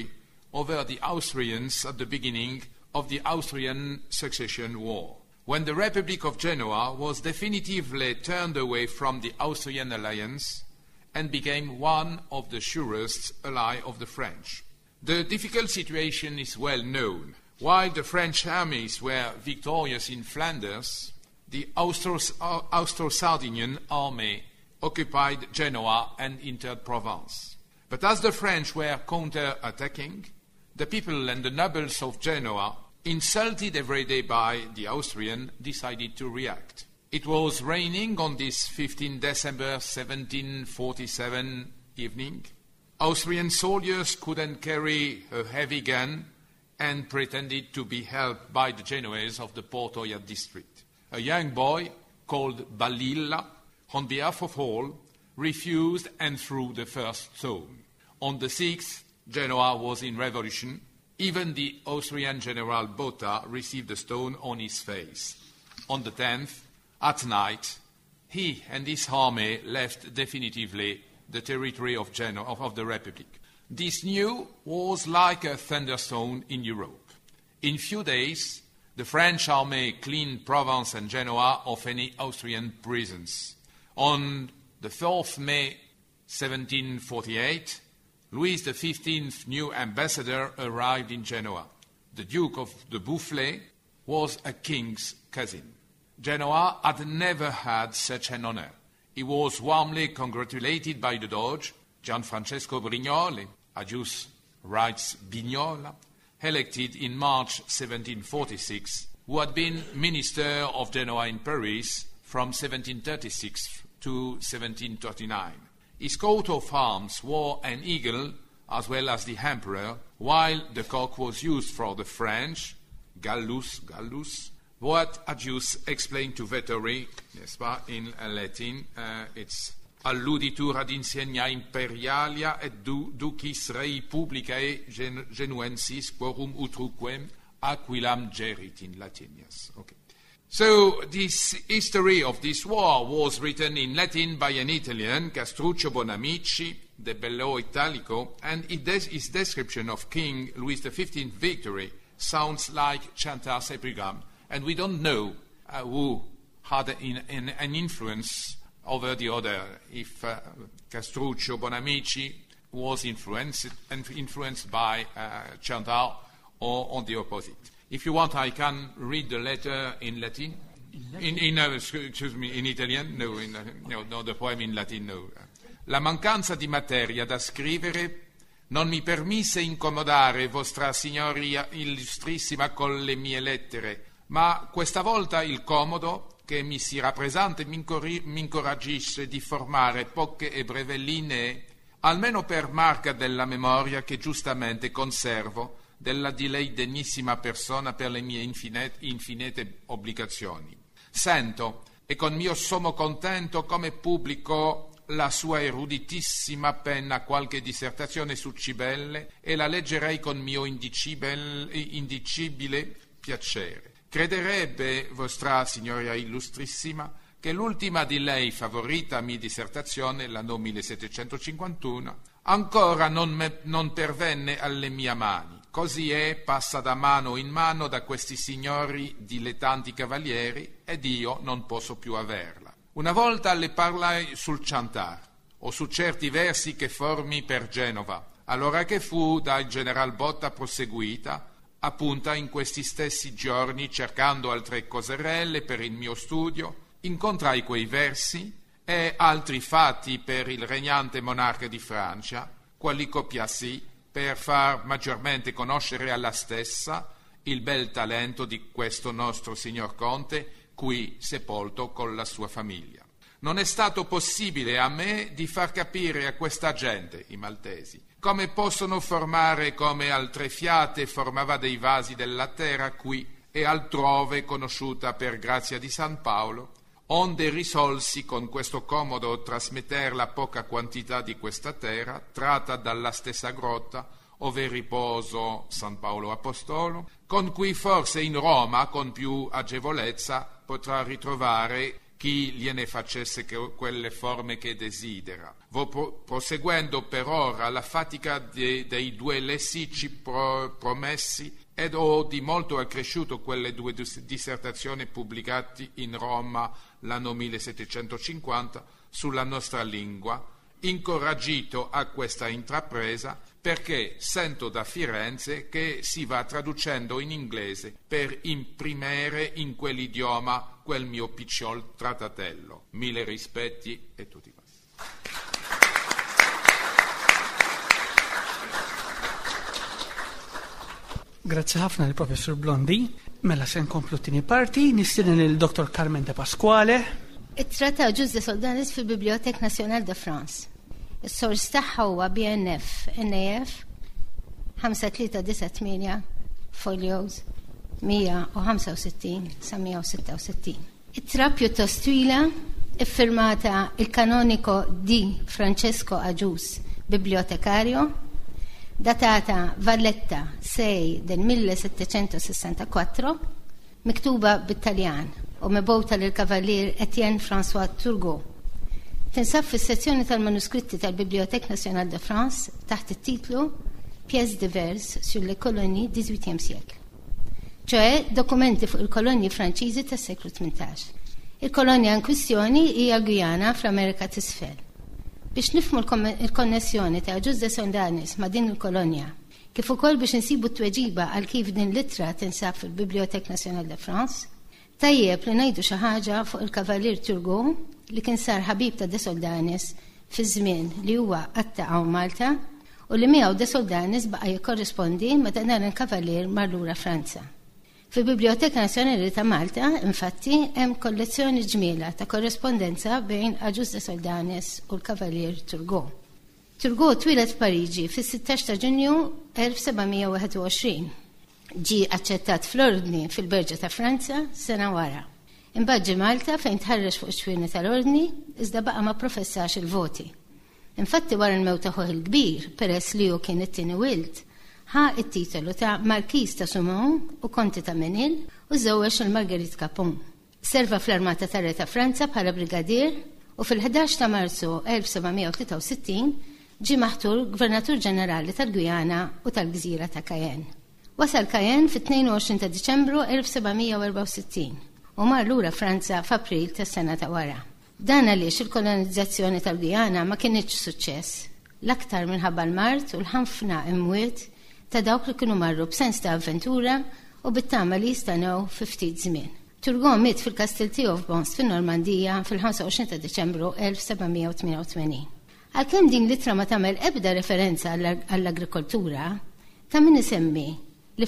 over the Austrians at the beginning of the Austrian Succession War, when the Republic of Genoa was definitively turned away from the Austrian alliance and became one of the surest allies of the French. The difficult situation is well known. While the French armies were victorious in Flanders, the Austro-Sardinian army occupied Genoa and entered Provence. But as the French were counter-attacking, the people and the nobles of Genoa, insulted every day by the Austrian, decided to react. It was raining on this 15 December 1747 evening. Austrian soldiers couldn't carry a heavy gun and pretended to be helped by the Genoese of the Portoia district. A young boy called Balilla, on behalf of all, refused and threw the first stone. On the 6th, Genoa was in revolution. Even the Austrian General Botta received a stone on his face. On the 10th, at night, he and his army left definitively the territory of Genoa, of the Republic. This news was like a thunderstorm in Europe. In few days, the French army cleaned Provence and Genoa of any Austrian presence. On the 4th May 1748, Louis XV's new ambassador arrived in Genoa. The Duke of de Boufflers was a king's cousin. Genoa had never had such an honor. He was warmly congratulated by the Doge, Gianfrancesco Brignole, Agius writes Vignola, elected in March 1746, who had been minister of Genoa in Paris from 1736 to 1739. His coat of arms wore an eagle as well as the emperor, while the cock was used for the French, Gallus, what Agius explained to Vettori, in Latin. It's alluditur ad insignia imperialia et ducis rei publicae genuensis quorum utruquem aquilam gerit in Latin. Yes, okay. So this history of this war was written in Latin by an Italian, Castruccio Bonamici, de Bello Italico, and his description of King Louis XV's victory sounds like Chantar's epigram, and we don't know who had an influence over the other, if Castruccio Bonamici was influenced by Chantar or on the opposite. If you want, I can read the letter in Latin. In Italian? No, the poem in Latin, no. La mancanza di materia da scrivere non mi permise incomodare vostra signoria illustrissima con le mie lettere, ma questa volta il comodo che mi si rappresenta mi incoraggisce di formare poche e brevi linee, almeno per marca della memoria che giustamente conservo della di lei degnissima persona per le mie infinite obbligazioni. Sento e con mio sommo contento come pubblico la sua eruditissima penna qualche dissertazione su Cibelle e la leggerei con mio indicibile piacere. Crederebbe vostra signoria illustrissima che l'ultima di lei favorita mia dissertazione, l'anno 1751, ancora non pervenne alle mie mani. Così è, passa da mano in mano da questi signori dilettanti cavalieri ed io non posso più averla. Una volta le parlai sul Chantar o su certi versi che formi per Genova, allora che fu dal general Botta proseguita, appunto in questi stessi giorni, cercando altre coserelle per il mio studio, incontrai quei versi e altri fatti per il regnante monarca di Francia, quali copiassi per far maggiormente conoscere alla stessa il bel talento di questo nostro signor Conte, qui sepolto con la sua famiglia. Non è stato possibile a me di far capire a questa gente, i maltesi, come possono formare come altre fiate formava dei vasi della terra qui e altrove conosciuta per grazia di San Paolo, onde risolsi con questo comodo trasmetter la poca quantità di questa terra, tratta dalla stessa grotta, ove riposo San Paolo Apostolo, con cui forse in Roma con più agevolezza potrà ritrovare chi gliene facesse quelle forme che desidera. Proseguendo per ora la fatica dei due lessici promessi, ed ho di molto accresciuto quelle due dissertazioni pubblicate in Roma l'anno 1750 sulla nostra lingua, incoraggito a questa intrapresa perché sento da Firenze che si va traducendo in inglese per imprimere in quell'idioma quel mio picciol trattatello. Mille rispetti e tutti quanti. Grazie ħafna lill professor Blondi. Mela se nkomplu tieni parti, nistieden il-Dr. Carmen De Pasquale. It-tratta Auguste Desoldanis fil-Bibliothèque Nationale de France. Is-sors tagħha huwa BNF NAF 5398 folios 165 sa 166. It-tra pjuttost twila iffirmata il-kanonico di Francesco Auguste, bibliotecario, datata Valletta 6 del 1764, miktuba bit-Taljan u mebgħuta lill-Kavalier Etienne François Turgot. Tinsab fis-sezzjoni tal-manuskritti tal-Bibliothèque Nationale de France taħt it-titlu Pièces diverses sur les colonies du XVIIIe siècle, ċoe dokumenti fuq il-kolonji Franċiżi tas-seklu 18. Il-kolonja in kwistjoni hija Guyana fl-Amerika t'isfel. Biex nifhmu l-konnessjoni ta' Auguste Desoldanis ma' din il-kolonja, kif ukoll biex insibu t-tweġiba għal kif din l-ittra tinsab fil-Bibliothèque Nationale de France, tajjeb li ngħidu xi ħaġa fuq il-Kavalier Turgot li kien sar ħabib ta' Desoldanis fi żmien li huwa qattaqgħu Malta u li miegħu Desoldanis baqa' jikkorrispondi meta dan il-Kavalier mar lura Franza. Fil-Biblioteka Nazzjonali ta' Malta, infatti, hemm kollezzjoni ġmiela ta' korrespondenza bejn Auguste Desoldanis u l-Kavalier Turgot. Turgot twilet f'Pariġi fis-16 ta' Ġunju 1721. Ġi aċċettat fl-ordni fil-Berġa ta' Franza sena wara. Imbagħad ġie Malta fejn tħarreġ fuq ix-xwieni tal-ordni iżda baqa' ma professax il-voti. Infatti wara l-mewt ta' ħoħ il-kbir, peress li hu kien it-tieni wild, ħa it-titolu ta' Markiż ta' Saumon u Konti ta' Menil u żewweġ il-Marguerite Capon. Serva fl-Armata tar-Re ta' Franza bħala brigadier u fil-11 ta' Marzu 1763 ġie maħtur Gvernatur Ġenerali tal-Guyana u tal-Gżira ta' Cayenne. Wasal Cayenne fit-22 ta' Diċembru 1764 u mar lura Franza f'April tas-sena ta' wara. Dan għaliex il-kolonizzazzjoni tal-Guyana ma kienitx suċċess, l-aktar minħabba l-mart u l-ħanfna imwiet ta' dawk li kienu marru b'sens ta' avventura u bit-tama li jistanew fi ftit żmien. Turgot miet fil-kastil tiegħu f'Bons fin-Normandija fil-25 ta' Diċembru 1788. Għalkemm din l-ittra ma tagħmel ebda referenza għall-agrikoltura, ta' min isemmi li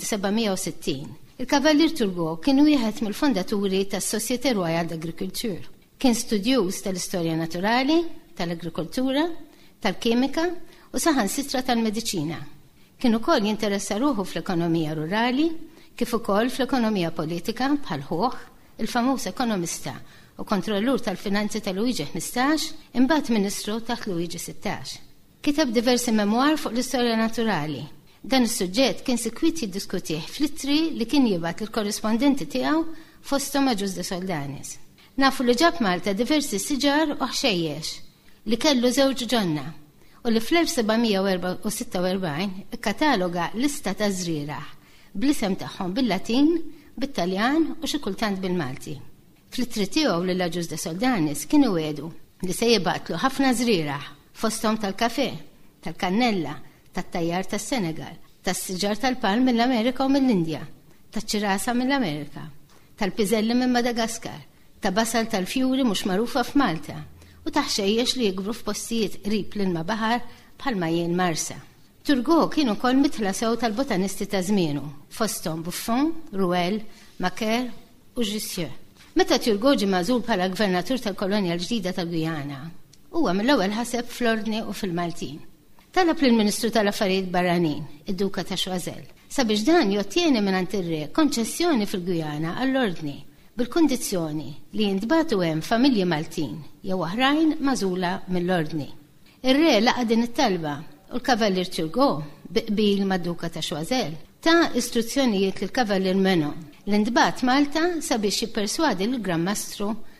fl-1760 il-Kavalier Turgot kien wieħed mill-fondaturi tas-Société Royale d'Agriculture. Kien studjuż tal-istorja naturali, tal-agrikoltura, tal-kimika u saħansitra tal-mediċina. Kien ukoll jinteressa ruħu fl-ekonomija rurali, kif ukoll fl-ekonomija politika bħal Hoch, il-famuż ekonomista u kontrollur tal-finanzi ta' Luigi XV, imbagħad Ministru taħt Luigi XVI. Kitab diversi memwar fuq l-istorja naturali. Dan is-suġġett kien sikwit jiddiskutih fl-ittri li kien jibgħat lill-korrispondenti tiegħu fosthom Auguste Desoldanis. Nafu li ġab Malta diversi siġar u ħxejjex li kellu żewġ ġonna u li fl-1746 ikkataloga lista ta' żrieraħ bl-isem tagħhom bil-Latin, bit-Taljan u xi kultant bil-Malti. Fl-ittri tiegħu lil Auguste Desoldanis kienu wedu li se jibgħatlu ħafna żrieraħ fosthom tal-kafè, tal-kannella, tat-tajjar tas-Senegal, tas-siġar tal-palm mill-Amerika u mill-Indja, taċ-ċirasa mill-Amerika, tal-piżelli minn Madagaskar, ta' basal tal-fjuri mhux magħrufa f'Malta u taħxejjex li jikbru f'postijiet qrib l-ilma baħar bħalma jien Marsa. Turgot kienu kol mitla sew tal-botanisti ta' żmienu, fosthom Buffon, Rouelle, Macaire u Jussieu. Meta Turgot ġie magħżul bħala gvernatur tal-kolonja l-ġdida tal-Guyana, huwa mill-ewwel ħaseb fl-ordni u fil-Maltin. Talab lill-Ministru tal-Affarijiet Barranin, id-Duka ta' Choiseul, sabiex dan jottieni mingħand ir-re konċessjoni fil-Guyana għall-ordni bil-kundizzjoni li jintbagħtu hemm familji Maltin jew oħrajn magħżula mill-ordni. Ir-re laqa' din it-talba u l-Kavalier Turgot biqbil mad-Duka ta' Choiseul ta' istruzzjonijiet lill-Kavalier Menon li ntbagħat Malta sabiex jipperswadi l-Gran Mastru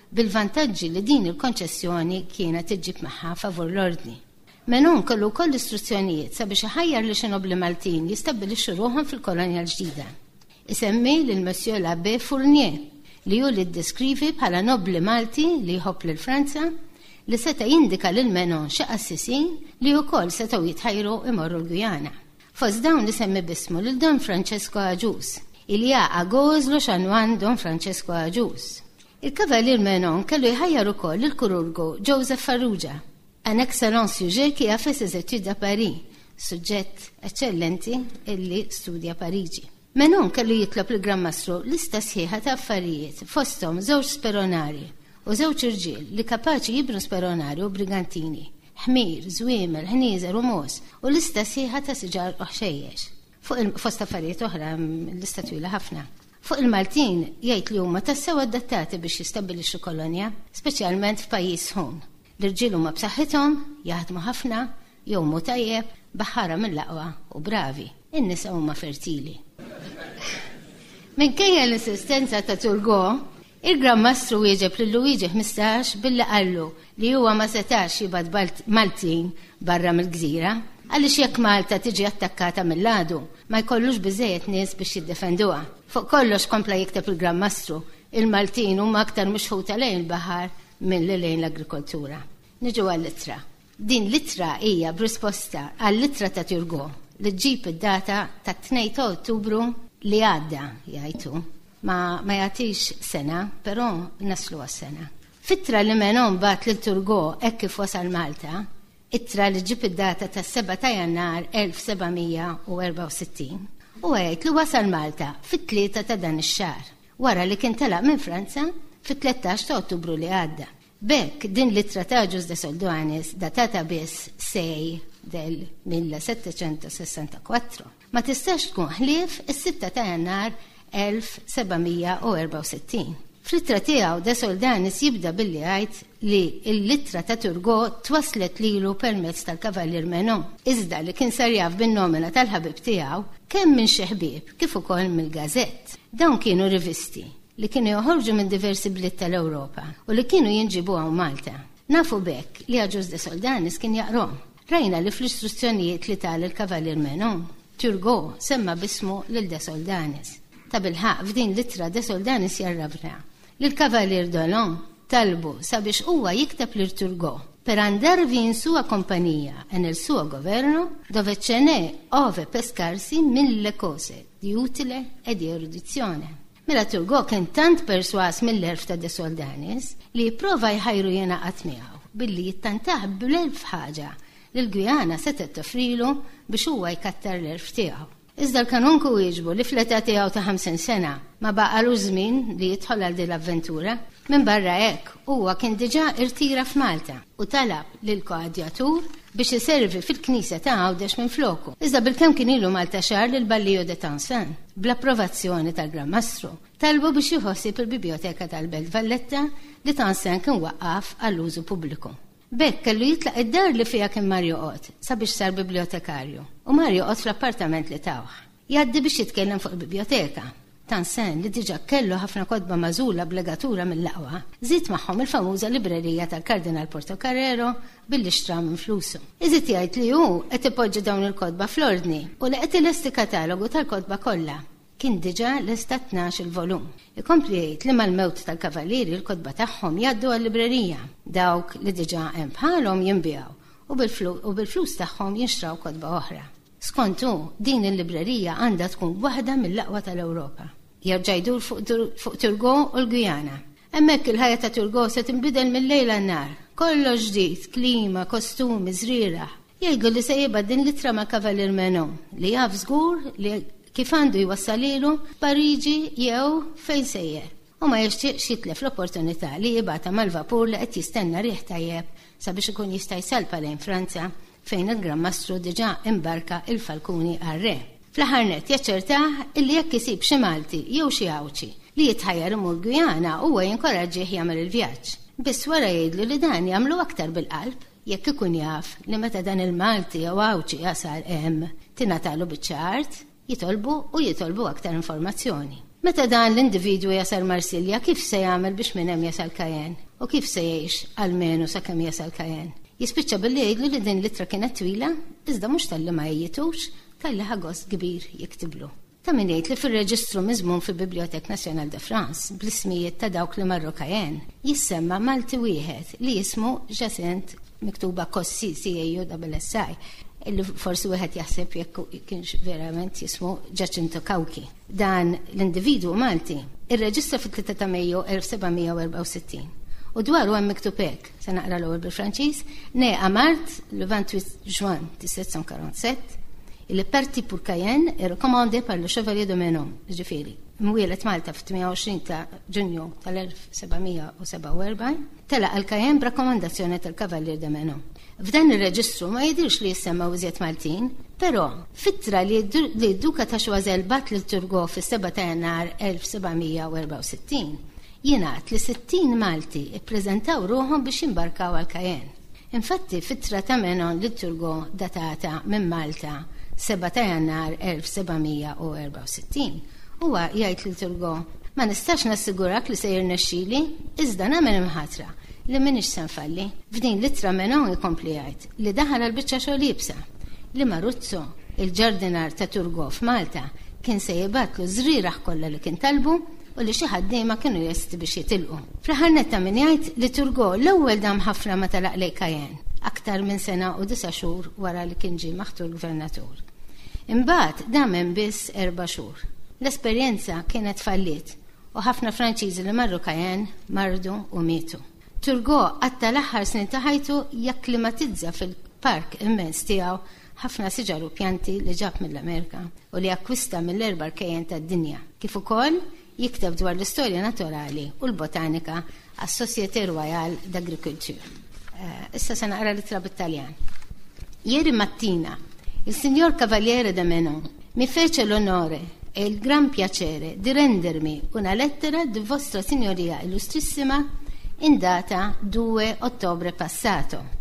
bil-vantaġġi li din il-konċessjoni kienet iġġib magħha favur l-ordni. Menon kellu wkoll istruzzjonijiet sabiex iħajjar li xi nobli Maltin jistabbilixxu ruħhom fil-kolonja l-ġdida. Isemmi lil Monsieur l'Abbé Fournier li hu li ddeskrivi bħala nobli Malti li jħobb lil Franza li seta' jindika lil Menon xi qassisin li wkoll setgħu jitħajru imorru l-Guyana. Fost dawn li semmi bismu lil Don Francesco Agius, il-ja Agoslo Xanwan Don Francesco Agius. Il-Kavalier Menon kellu jħajjar ukoll il-kururgu Joseph Farrugia, un excellent sujet qui a fait ses études à Paris, suġġett eccellenti illi studja Pariġi. Menon kellu jitlob il-Gran Mastru lista sħiħa ta' affarijiet fosthom żewġ speronari u żewġ irġiel li kapaċi jibnu speronari u brigantini, ħmir, żwiemel, ħnieżer u mos u lista sħiħa ta' siġar u ħxejjex. Fost affarijiet oħra lista twila ħafna. Fuq il-Maltin jgħid li huma tassew adattati biex jistabbilixxu kolonja, speċjalment f'pajjiż ħun. L-irġiel huma b'saħħithom, jaħdmu ħafna, jgħumu tajjeb, baħħara mill-aqwa u bravi. In-nisa huma fertili. Minkejja l-insistenza ta' Turgot, il-Gran Mastru wieġeb lil Luigi 15 billi qallu li huwa ma setax jibgħat Maltin barra mill-gżira għaliex jekk Malta tiġi attakkata mill-għadu ma jkollux biżejjed nies biex jiddefenduha. Fuq kollox kompla jikteb il-Gran Mastru, il-Maltin huma aktar mixħuta lejn il-baħar minn lejn l-agrikoltura. Niġu għall-ittra. Din l-ittra hija b'risposta għall-ittra ta' Turgot li ġġib id-data ta' 2 Ottubru li għadda jgħidu. Ma jagħtix sena, però naslu għas-sena. Fittra li Menon bat lil Turgot hekk kif wasal Malta, ittra li ġib id-data ta' 7 ta' Jannar 1764 u għajt li wasal Malta fit-3 ta' dan ix-xahar, wara li kien telaq minn Franza fit-13 ta' Ottubru li għadda. Bekk din l-ittra ta' Agius de Soldanis datata biss sej del 1764 ma tistax tkun ħlief is-6 ta' Jannar 1764. Fl-ittra tiegħu de Soldanis jibda billi għajt li l-ittra ta' Turgot twaslet lilu permezz tal-Kavalier Menon. Iżda li kien sar jaf bin-nomina tal-ħabib tiegħu kemm minn xi ħbieb kif ukoll mill-Gażett. Dawn kienu rivisti li kienu joħorġu minn diversi bliet tal-Ewropa u li kienu jinġibuhom Malta. Nafu bekk li Agius de Soldanis kien jaqrom. Rajna li fl-istruzzjonijiet li tal il-Kavalier Menon, Turgot semma bismu lil de Soldanis. Ta' bil-ħaq f'din l-ittra de Soldanis jarrabna l-Kavalier Dolon talbu sabiex huwa jikteb lil Turgot per andarvi in sua compagnia e nel suo governo dove ce n'è ove pescarsi 1000 cose di utile e di erudizione. Mela Turgot kien tant perswas mill-erf ta' de Soldanis li jipprova jħajru jenaqat miegħu billi jittantaħ bl-elf ħaġa li l-Gwijana setet toffrilu biex huwa jkattar l-erf tiegħu. Iżda l-kanunku wieġbu li fl-età tiegħu ta' 50 sena ma baqalu żmien li jidħol għal din l-avventura. Minn barra hekk huwa kien diġà irtira f'Malta u talab lil koadjatur biex iservi fil-Knisja ta' Għawdex minn floku. Iżda bil-kemm kien ilu Malta xahar lil Ballio de Tansan bl-approvazzjoni tal-Gran Mastru talbu biex jħossib il-biblioteka tal-Belt Valletta li Tansan kien waqqaf għall-użu pubbliku. Bekk kellu jitlaq id-dar li fija kien Mario Ott sabiex sar bibliotekarju u Mario Ott fl-appartament li tawħ. Jaddi biex jitkellem fuq il-biblioteka. Tansen li diġa kellu ħafna kodba mażula b'legatura mill-aqwa, żied magħhom il-famuża librerija tal-Kardinal Portocarrero billi xtra minn flusu. Iżid jgħid li hu qed ipoġġi dawn il-kodba fl-ordni u li qed ilesti katalogu tal-kodba kollha. Kien diġà lesta 12 volum. Ikompli jgħid li mal-mewt tal-Kavalieri l-kodba tagħhom jgħaddu għall-librerija. Dawk li diġà hemm bħalhom jinbiegħu u bil-flus tagħhom jinxtraw kodba oħra. Skontu, din il-librerija għandha tkun waħda mill-aqwa tal-Ewropa. Jerġa' jdur fuq Turgot u l-Gwijana. Hemmhekk il-ħajja ta' Turgot se tinbidel mill-lejl għan-nar. Kollox ġdid, klima, kostumi, żrieraħ. Jgħidu li se jibgħat din l-ittra ma' Kavalier Menon li jaf żgur li kif għandu jwassalilu Pariġi jew fejn sejjer. U ma jixtieqx jitlef l-opportunità li jibgħatha mal-vapur li qed jistenna rieħ tajjeb sabiex ikun jista' jsalpa lejn Franza fejn il-Gran Mastru diġà imbarka il-falkuni għar-re. Fl-aħħar nett jaċċertah illi jekk isib xi Malti jew xi Għawċi li jitħajjar imur Gwijana huwa jinkoraġġih jagħmel il-vjaġġ. Biss wara jgħidlu li dan jagħmlu aktar bil-qalb jekk ikun jaf li meta dan il-Malti jew Għawċi jasal hemm tingħatalu biċ-ċart jitolbu aktar informazzjoni. Meta dan l-individwu jasal Marsilja, kif se jagħmel biex minn hemm jasal Kajen? U kif se jgħix almenu sakemm jasal Kajen? Jispiċċa billi jgħidlu li din l-ittra kienet twila, iżda mhux tal-li ma jgħidux, tal-li ħagost kbir jiktiblu. Ta' min jgħid li fir-reġistru miżmum fil-Bibliotek Nazzjonal de France bl-ismijiet ta' dawk li marru Kajen jissemma Malti wieħed li jismu Jacint miktuba Kossi CAUSSI, illi forsi wieħed jaħseb jekk kienx verament jismu Giacinto Cauchi. Dan l-individwu Malti irreġistra fit-3 ta' Mejju 1764. U dwaru hemm miktub hekk, se naqra l-ewwel bil-Franċiż, né à Mart le 28 juin 1747, il est parti pour Cayenne et recommandé par le chevalier de Menon, ġifieri. Mwielet Malta f'28 ta' Ġunju tal-1747, tela għal Cayenne b'rakkomandazzjoni tal-Kavalier de Menon. F'dan ir-reġistru ma jidirx li jissemma użiet Maltin, però fittra li d-duka ta' Choiseul bat lil Turgot fis-7 ta' Jannar 1764 jingħad li 60 Malti ippreżentaw ruħhom biex jimbarkaw għal Cayenne. Infatti fittra ta' Menon lil Turgot datata minn Malta 7 ta' Jannar 1764 huwa jgħid lil Turgot ma nistax nassigurak li se jirnexxili iżda nagħmel imħatra li minix senfalli. F'din littra Menon jkompli jgħid li daħal għall-biċċa xogħol jibsa li Maruzzo, il-ġardinar ta' Turgot f'Malta, kien se jibatlu żriraħ kollha li kien talbu u li xi ħaddiema kienu jesti biex jitilqu. Fl-ħarnetta min jgħid li Turgot l-ewwel dam ħafna ma talaq lejn Cayenne, aktar minn sena u 9 xhur wara li kien ġie maħtur gvernatur. Imbagħad dam hemm biss 4 xhur. L-esperjenza kienet fallit u ħafna Franċiżi li marru Cayenne mardu u mietu. Turgot għatta l-aħħar snin ta' ħajtu jakklimatizza fil-park immens tiegħu ħafna siġar u pjanti li ġab mill-Amerika u li akkwista mill-4 kejjen tad-dinja. Kif ukoll jikteb dwar l-istorja naturali u l-botanika għas Société Royale d'Agriculture. Issa se naqra litra bit-Taljan. Ieri mattina il signor Cavaliere de Menon mi fece l'onore e il gran piacere di rendermi una lettera di vostra signoria illustrissima in data 2 ottobre passato.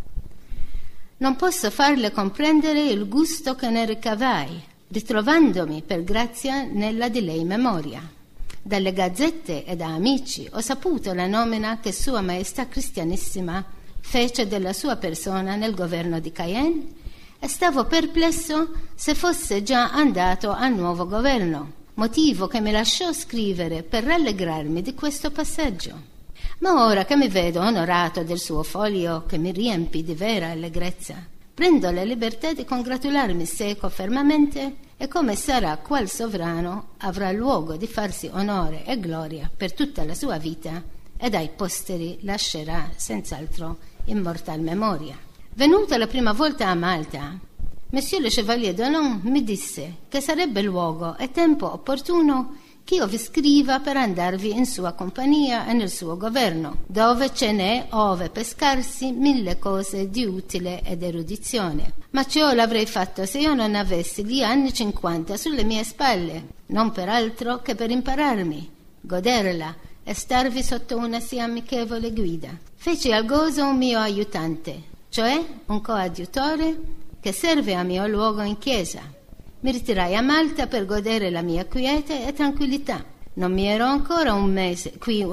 Non posso farle comprendere il gusto che ne ricavai, ritrovandomi per grazia nella di lei memoria. Dalle gazzette e da amici ho saputo la nomina che Sua Maestà Cristianissima fece della sua persona nel governo di Cayenne e stavo perplesso se fosse già andato al nuovo governo, motivo che mi lasciò scrivere per rallegrarmi di questo passaggio. Ma ora che mi vedo onorato del suo foglio che mi riempì di vera allegrezza, prendo la libertà di congratularmi seco fermamente e come sarà qual sovrano avrà luogo di farsi onore e gloria per tutta la sua vita ed ai posteri lascerà senz'altro immortal memoria. Venuta la prima volta a Malta, Monsieur le Chevalier d'Olon mi disse che sarebbe luogo e tempo opportuno che io vi scriva per andarvi in sua compagnia e nel suo governo, dove ce n'è ove pescarsi 1000 cose di utile ed erudizione. Ma ciò l'avrei fatto se io non avessi gli anni 50 sulle mie spalle, non per altro che per impararmi, goderla e starvi sotto una sì amichevole guida. Feci al gozo un mio aiutante, cioè un coadiutore che serve a mio luogo in chiesa. Mi ritirai a Malta per godere la mia quiete e tranquillità. Non mi ero ancora un mese,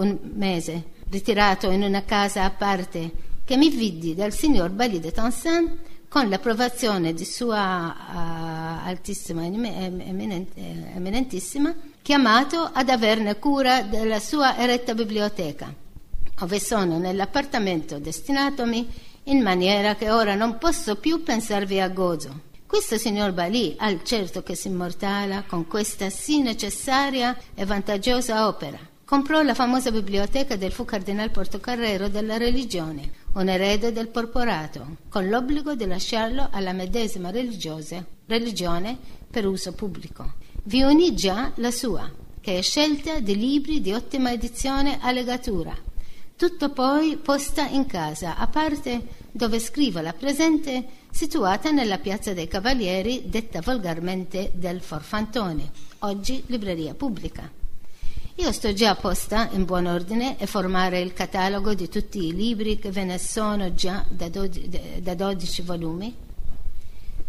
ritirato in una casa a parte, che mi vidi dal signor Bailly de Tencin con l'approvazione di sua altissima eminentissima, chiamato ad averne cura della sua eretta biblioteca, ove sono nell'appartamento destinatomi in maniera che ora non posso più pensarvi a gozo. Questo signor Bailly al certo che si immortala con questa sì necessaria e vantaggiosa opera. Comprò la famosa biblioteca del fu cardinal Portocarrero della religione, un erede del porporato, con l'obbligo di lasciarlo alla medesima religione per uso pubblico. Vi unì già la sua, che è scelta di libri di ottima edizione a legatura. Tutto poi posta in casa, a parte dove scrivo la presente, situata nella Piazza dei Cavalieri, detta volgarmente del Forfantone, oggi libreria pubblica. Io sto già posta in buon ordine e formare il catalogo di tutti i libri che ve ne sono già da 12 volumi,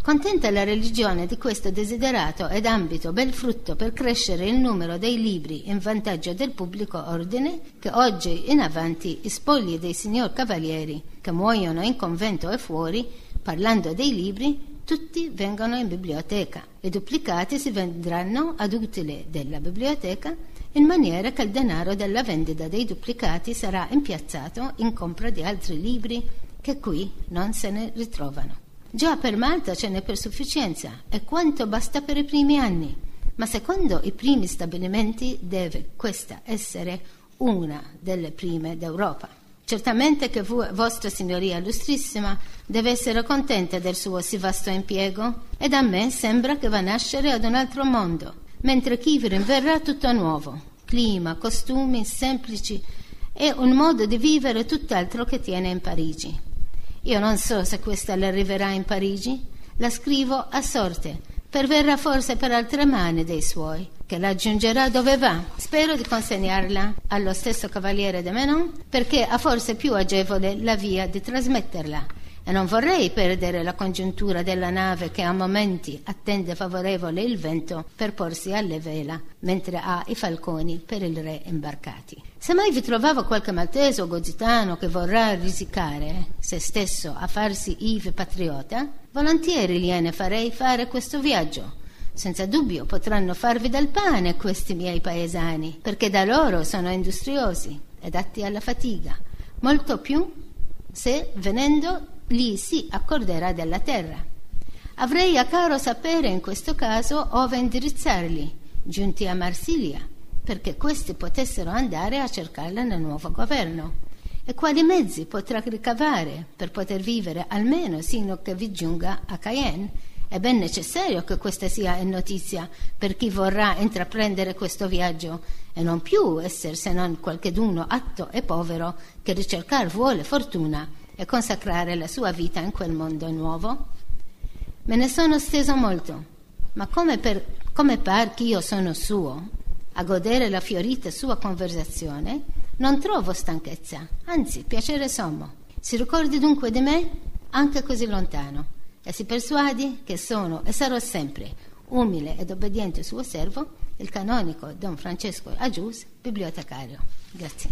Contenta la religione di questo desiderato ed ambito bel frutto per crescere il numero dei libri in vantaggio del pubblico ordine, che oggi in avanti i spogli dei signor cavalieri che muoiono in convento e fuori, parlando dei libri, tutti vengono in biblioteca. I duplicati si vendranno ad utile della biblioteca in maniera che il denaro della vendita dei duplicati sarà impiazzato in compra di altri libri che qui non se ne ritrovano. Già per Malta ce n'è per sufficienza e quanto basta per i primi anni, ma secondo i primi stabilimenti deve questa essere una delle prime d'Europa. Certamente che Vostra Signoria Illustrissima deve essere contenta del suo sì vasto impiego ed a me sembra che va a nascere ad un altro mondo, mentre chi vi rinverrà tutto nuovo, clima, costumi semplici e un modo di vivere tutt'altro che tiene in Parigi. Io non so se questa le arriverà in Parigi, la scrivo a sorte, perverrà forse per altre mani dei suoi, che la aggiungerà dove va. Spero di consegnarla allo stesso Cavaliere de Menon, perché ha forse più agevole la via di trasmetterla, e non vorrei perdere la congiuntura della nave che a momenti attende favorevole il vento per porsi alle vela, mentre ha i falconi per il re imbarcati. Se mai vi trovavo qualche maltese o gozitano che vorrà risicare se stesso a farsi ivi patriota, volentieri gliene farei fare questo viaggio. Senza dubbio potranno farvi del pane questi miei paesani, perché da loro sono industriosi ed atti alla fatica, molto più se venendo gli si accorderà della terra. Avrei a caro sapere in questo caso ove indirizzarli, giunti a Marsiglia, perché questi potessero andare a cercarla nel nuovo governo, e quali mezzi potrà ricavare per poter vivere almeno sino che vi giunga a Cayenne. È ben necessario che questa sia in notizia per chi vorrà intraprendere questo viaggio e non più essere se non qualcheduno atto e povero che ricercar vuole fortuna e consacrare la sua vita in quel mondo nuovo. Me ne sono steso molto, ma come par che io sono suo, a godere la fiorita sua conversazione, non trovo stanchezza, anzi piacere sommo. Si ricordi dunque di me anche così lontano e si persuadi che sono e sarò sempre umile ed obbediente suo servo, il canonico Don Francesco Agius, bibliotecario. Grazie.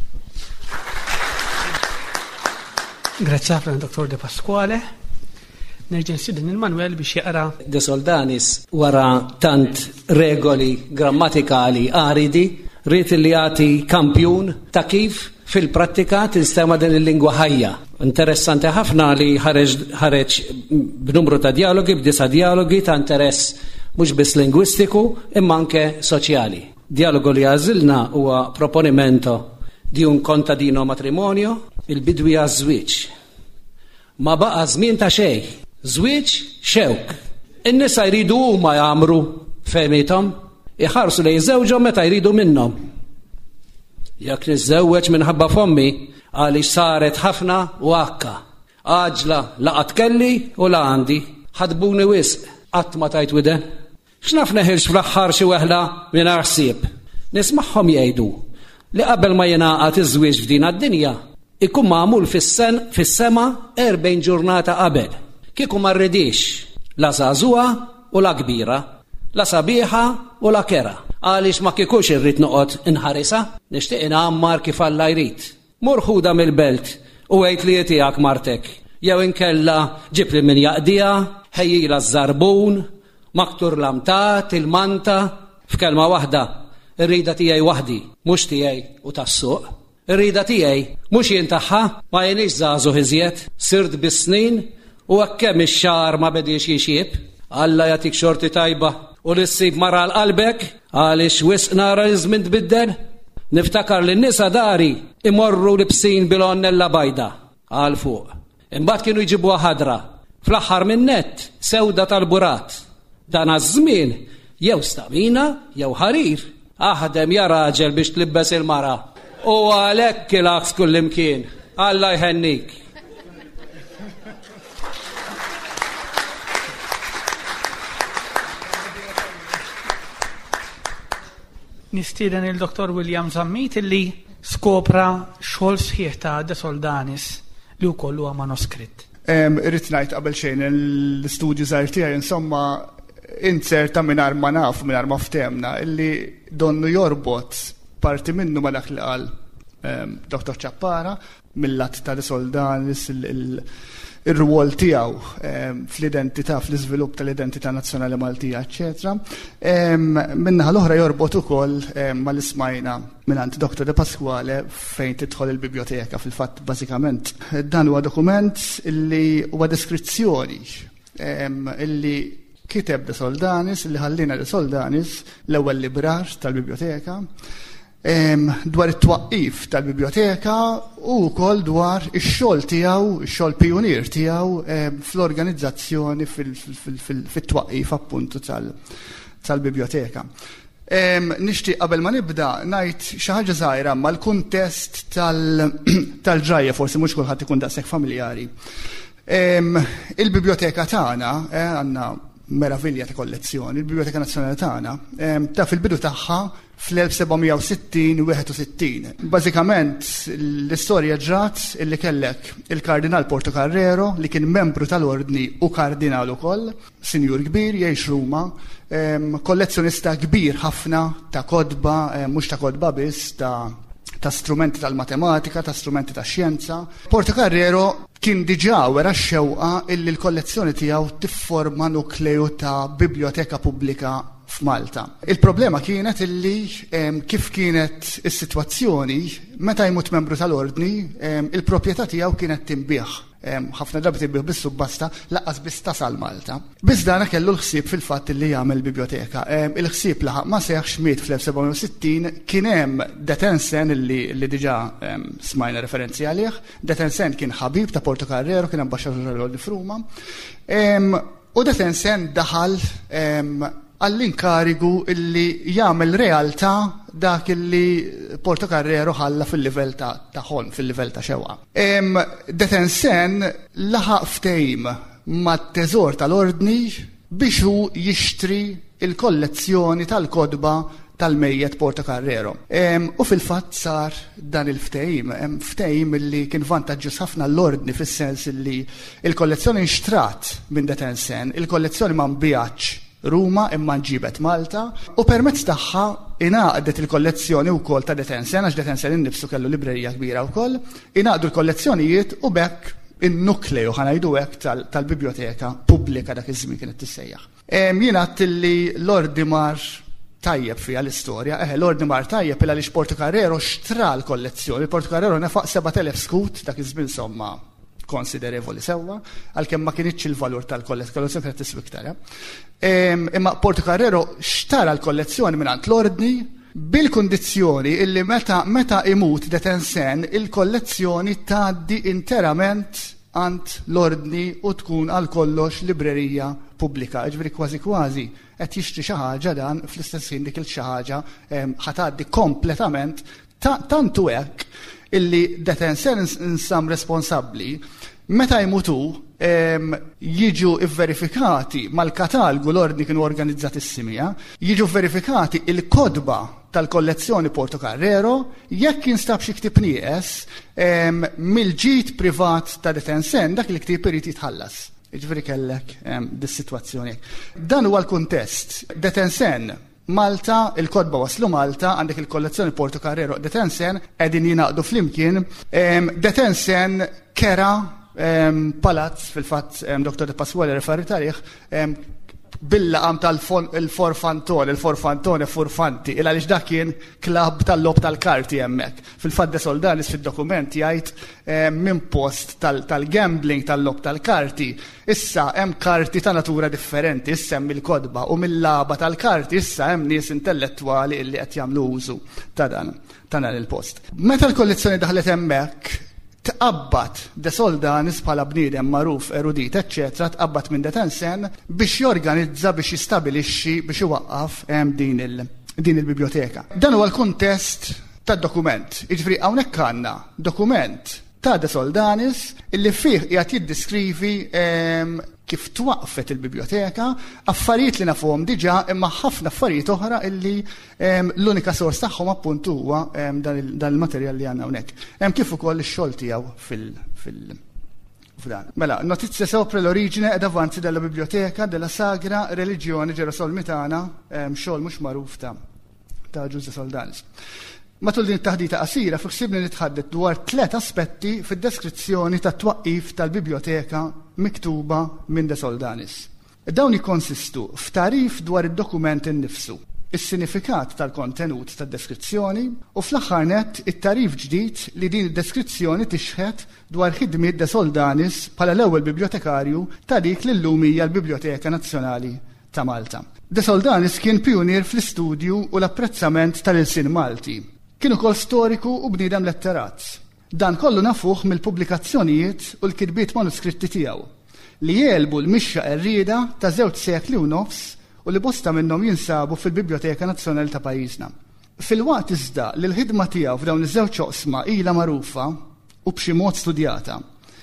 Grazie ħafna Dr. De Pasquale. Nerġa' nsidin il-Manuel biex jaqra. De Soldanis wara tant regoli grammatikali aridi rrid li jagħti kampjun ta' kif fil-prattika tinstema' din il-lingwa ħajja. Interessanti ħafna li ħareġ b'numru ta' dialogi, b'disa dialogi ta' interess mhux biss lingwistiku imma anke soċjali. Dialogu li għażilna huwa proponimento di un contadino matrimonio, il-bidwi għaż-żwieġ. Ma baqa' żmien ta' xejn, żwieġ xewk. In-nisa jridu huma jagħmru fehmithom, iħarsu lejn żewġhom meta jridu minnhom. Jekk niżżewweġ minħabba fommi għaliex saret ħafna u akka. Għaġla laqat kelli u la għandi, ħadbuni wisq qatt ma tajt widen. X'naf neħilx fl-aħħar xi weħla mingħajr ħsieb. Nismagħhom jgħidu li qabel ma jingħaqad iż-żwieġ f'din ad-dinja ikun magħmul fis-sema 40 ġurnata qabel. Kieku ma rridix la żagħżugħa u la kbira, la sabiħa u la kera. Għaliex ma kiekux irrid noqgħod inħarisa, nixtieq inħammar kif Alla jrid. Mur ħuda mill-belt u għid li tiegħek martek. Jew inkella ġibli min jaqdija, ħejjila ż-żarbun, maktur l-amtat, il-manta, f'kelma waħda. Ir-rida tiegħi waħdi, mhux tiegħi u tas-suq. Ir-rida tiegħi mhux jien tagħha ma jenix żagħżugħ iżjed, sirt bis-snin u hekk kemm ix-xahar ma bediex jixjieb. Alla jagħtik xorti tajba u li ssib mara l-qalbek għaliex wisq nara li żmien tbiddel. Niftakar li n-nisa dari imorru libsin bil-onnella bajda għal fuq. Imbagħad kienu jġibuha ħadra. Fl-aħħar min-nett sewda tal-burat. Dan għaż-żmien jew stamina jew ħarir. Aħdem ja raġel biex tlibbes il-mara. U għalhekk kilaqs kullimkien. Alla jħennik. Nistieden il-Dr. William Zammit illi skopra xogħol sħiħ ta' De Soldanis li wkoll huwa manoskritt. Irrid ngħid qabel xejn l-istudju żgħir tiegħi insomma inserta mingħajr ma nafu mingħajr ma ftemna illi donnu jorbot parti minnu ma dak li qal Dr. Ċappara mill-lat ta' Soldanis ir-rwol tiegħu fl-identità, fl-iżvilupp tal-identità nazzjonali Maltija, eċetera. Minnaħa l-oħra jorbot ukoll mal-ismajna mingħand Dr. De Pasquale fejn tidħol il-biblioteka fil-fatt bażikament. Dan huwa dokument illi huwa deskrizzjoni illi kiteb De Soldanis, illi ħallina De Soldanis l-ewwel librar tal-biblioteka. Dwar it-twaqqif tal-biblioteka u wkoll dwar ix-xogħol tiegħu, ix-xogħol pionir tiegħu fl-organizzazzjoni fit-twaqqif appuntu tal-biblioteka. Nixtieq qabel ma nibda ngħid xi ħaġa żgħira mal-kuntest tal-ġrajja forsi mhux kulħadd ikun daqshekk familjari. Il-biblioteka tagħna għandna meravilja ta' kollezzjoni, il-Biblioteka Nazzjonali tagħna ta' fil-bidu tagħha fl-1760-61. Bażikament l-istorja ġrat illi kellek il-Kardinal Portocarrero li kien membru tal-ordni u kardinal ukoll, sinjur kbir jgħix Ruma, kollezzjonista kbir ħafna ta' kodba, mhux ta' kodba biss ta' strumenti tal-matematika, ta' strumenti ta' xjenza. Portocarrero kien diġà wera x-xewqa illi l-kollezzjoni tiegħu tifforma nukleju ta' biblioteka pubblika f'Malta. Il-problema kienet illi kif kienet is-sitwazzjoni meta jmut membru tal-ordni, il-proprjetà tiegħu kienet tinbih. Ħafna drabi tinbih bis-subbasta laqqas biss tasal Malta. Biss dana kellu l-ħsieb fil-fatt li jagħmel biblioteka. Il-ħsieb laħaq ma seħħx miet fl-1760 kien hemm Detensen illi diġà smajna referenzi għalih. Detensen kien ħabib ta' Portocarrero, kien ambaxxatur tal-ordni f'Ruma. U Detensen daħal għall-inkarigu illi jagħmel realtà dak illi Portocarrero ħalla fil-livell ta' ħolm, fil-livell ta' xewqa. Detensen laħaq ftehim mat-teżor tal-ordni biex hu jixtri il-kollezzjoni tal-kodba tal-mejjet Portocarrero. U fil-fatt sar dan il-ftehim, ftehim illi kien vantaġġuż ħafna l-ordni fis-sens illi il-kollezzjoni nxtrat minn Detensen, il-kollezzjoni ma nbijax Ruma imma nġibet Malta u permezz tagħha ingħaqdet il-kollezzjoni wkoll ta' Detensen għax Detensen innifsu kellu librerija kbira wkoll, ingħaqdu l-kollezzjonijiet u bekk in-nukleju ħanajdu hekk tal-biblioteka pubblika dak iż-żmien kienet tissejjaħ. Jien għadt li l-ordi mar tajjeb fiha l-istorja, l-ordi mar tajjeb għaliex Portocarrero xtra l-kollezzjoni. Portocarrero nefaq 7,000 skut dak iż-żmien somma konsiderevoli sewwa, għalkemm ma kienitx il-valur tal-kollezzjoni kienet tiswi iktar. Imma Portocarrero xtara l-kollezzjoni mingħand l-ordni bil-kundizzjoni illi meta imut Detensen il-kollezzjoni tgħaddi interament għand l-ordni u tkun għal kollox librerija pubblika. Ġifieri kważi qed jixtri xi ħaġa dan fl-istess ħin dik il-xi ħaġa ħatgħaddi kompletament tantu hekk illi Detensen insam responsabbli meta jmutu jiġu verifikati mal-katalgu l-ordni kienu organizzatissimi, jiġu verifikati il-kodba tal-kollezzjoni Portocarrero jekk jinstab xi ktieb nieqes mill-ġid privat ta' Detensen dak li ktieb irid jitħallas. Jiġifieri kellek dis-sitwazzjoni. Dan huwa l-kuntest. Detensen Malta, il-kodba waslu Malta, għandek il-kollezzjoni Portocarrero, Detensen qegħdin jingħaqdu flimkien. Detensen kera palazz fil-fatt Dr. De Pasquale referi tarih bil-laqam tal-Forfantone, il-Forfantone Furfanti, għaliex dak kien klabb tal-lob tal-karti hemmhekk. Fil-fatt De Soldanis fid-dokument jgħid minn post tal-gambling tal-lob tal-karti, issa hemm karti ta' natura differenti, issa hemm il-kodba u mill-laba tal-karti issa hemm nies intellettwali li qed jagħmlu użu ta' dan il-post. Meta l-kollezzjoni daħlet hemmhekk tqabbat De Soldanis bħala bniedem magħruf, erudit, eċċetera, tqabbat minn Detensen biex jorganizza, biex jistabilixxi, biex iwaqqaf din il-biblioteka. Dan huwa l-kuntest tad-dokument. Jiġifieri hawnhekk għandna dokument ta' De Soldanis illi fih qiegħed jiddiskrivi kif twaqqfet il-biblioteka, affarijiet li nafuhom diġà imma ħafna affarijiet oħra illi l-unika sors tagħhom appunt huwa dan il-materjal li għandna hawnhekk. Hemm kif ukoll ix-xogħol tiegħu f'dan. Mela, notizia sopra l-origine ed avanzi della biblioteca della Sagra Religione Ġerosolimitana, xogħol mhux magħruf ta' Agius de Soldanis. Matul din it-taħdita qasira fiħsibni nitħaddet dwar 3 aspetti fid-deskrizzjoni tat-twaqqif tal-biblioteka miktuba minn de Soldanis. Dawn jikkonsistu f'tarif dwar id-dokument innifsu, is-sinifikat tal-kontenut tad-deskrizzjoni u fl-aħħar nett it-tarif ġdid li din id-deskrizzjoni tixħed dwar ħidmiet de Soldanis bħala l-ewwel bibliotekarju ta' dik li llum hija l-Biblioteka Nazzjonali ta' Malta. De Soldanis kien pionier fl-istudju u l-apprezzament tal-ilsien Malti. Kien ukoll storiku u bniedem letterat. Dan kollu nafuh mill-pubblikazzjonijiet u l-kitbiet manuskritti tiegħu li jelbu l-mixja rrieda ta' 2 sekli u nofs u li bosta minnhom jinsabu fil-Biblioteka Nazzjonali ta' pajjiżna. Fil-waqt iżda li l-ħidma tiegħu f'dawn iż-żewġ oqsma ilha magħrufa u b'xi mod studjata.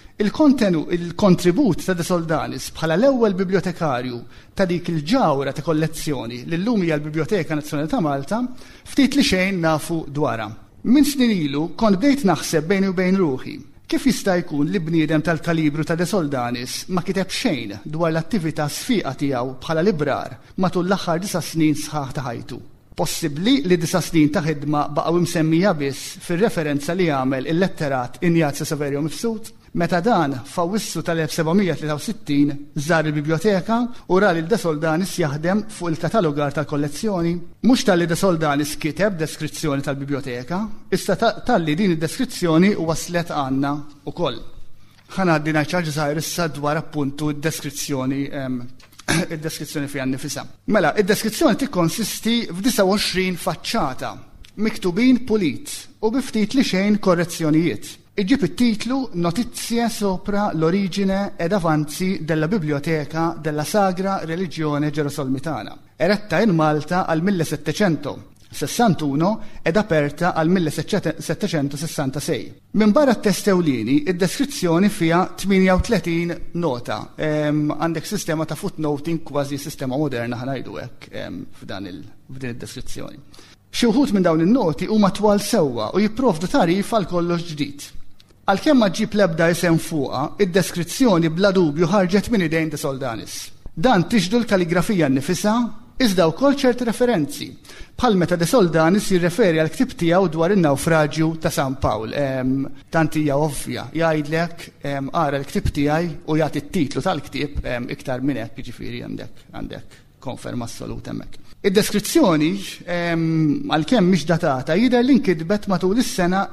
Il-kontribut ta' de Soldanis bħala l-ewwel bibliotekarju ta' dik il-ġawra ta' kollezzjoni li llum hija l-Biblioteka Nazzjonali ta' Malta ftit li xejn nafu dwarha. Min snin ilu kont bdejt naħseb bejni u bejn ruħi. Kif jista' jkun li bniedem tal-kalibru ta' de Soldanis ma kiteb xejn dwar l-attività sfiqa tiegħu bħala librar matul l-aħħar 9 snin sħaħ ta' ħajtu? Possibbli li 9 snin ta' ħidma baqgħu msemmija biss fir-referenza li jagħmel il-letterat Ignazio Saverio Mifsud? Meta dan f'Awwissu tal-1763 żar il-biblioteka u ra li de Soldanis jaħdem fuq il-katalogar tal-kollezzjoni, mhux tal-li de Soldanis kiteb deskrizzjoni tal-biblioteka, issa tal-li din id-deskrizzjoni waslet għandna ukoll. Ħanaddi ngħid żgħir issa dwar appuntu d-deskrizzjoni id-deskrizzjoni fiha nnifisha. Mela, id-deskrizzjoni tikkonsisti f'29 faċċata, miktubin pulit u bi ftit li xejn korrezzjonijiet. Iġib it-titlu Notizie sopra l'origine ed avanzi della Biblioteca della Sagra Religione Ġerosolimitana, eretta in Malta al 1761 ed aperta al 1766. Min barra t-test ewlieni, id-deskrizzjoni fija 38 nota. Għandek sistema ta' footnoting kważi sistema moderna ħanajdu hekk f'din id-deskrizzjoni. Xi wħud minn dawn in-noti huma twal sewwa u jipprovdu tarif għal kollox ġdid. Għalkemm ma ġib l-ebda isem fuqha, id-deskrizzjoni bla dubju ħarġet minn idejn de Soldanis. Dan tixdu l-kalligrafija nnifisha iżda wkoll ċerti referenzi. Bħal meta de Soldanis jirreferi għal ktib tiegħu dwar in-nawfraġġju ta' San Pawl. Tant hija ovvja, jgħidlek ara l-ktib tiegħi u jagħti t-titlu tal-ktib iktar minn hekk, jiġifieri għandek konferma assoluta hemmhekk. Id-deskrizzjoni għalkemm mhix datata jidher li nkitbet matul is-sena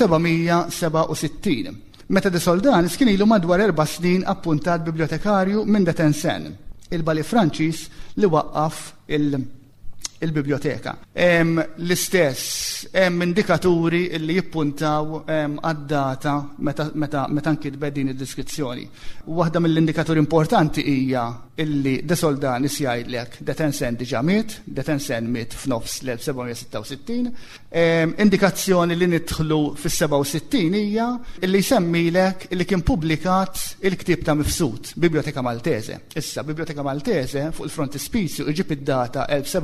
1767. Meta de Soldanis kien ilu madwar 4 snin appuntat bibliotekarju minn de Tencin, il-bali Franċiż li waqqaf il-biblioteka. L-istess indikaturi li jippuntaw għad-data meta nkitbet din id-deskrizzjoni. Waħda mill-indikaturi importanti hija illi de Soldanis jgħidlek de Tencin diġà miet, de Tencin miet f'nofs l-1766. Indikazzjoni li nidħlu fis-67 hija illi jsemmilek illi kien publikat il-ktieb ta' Mifsud, Biblioteka Maltese. Issa Biblioteka Maltese fuq il-frontispizju iġib id-data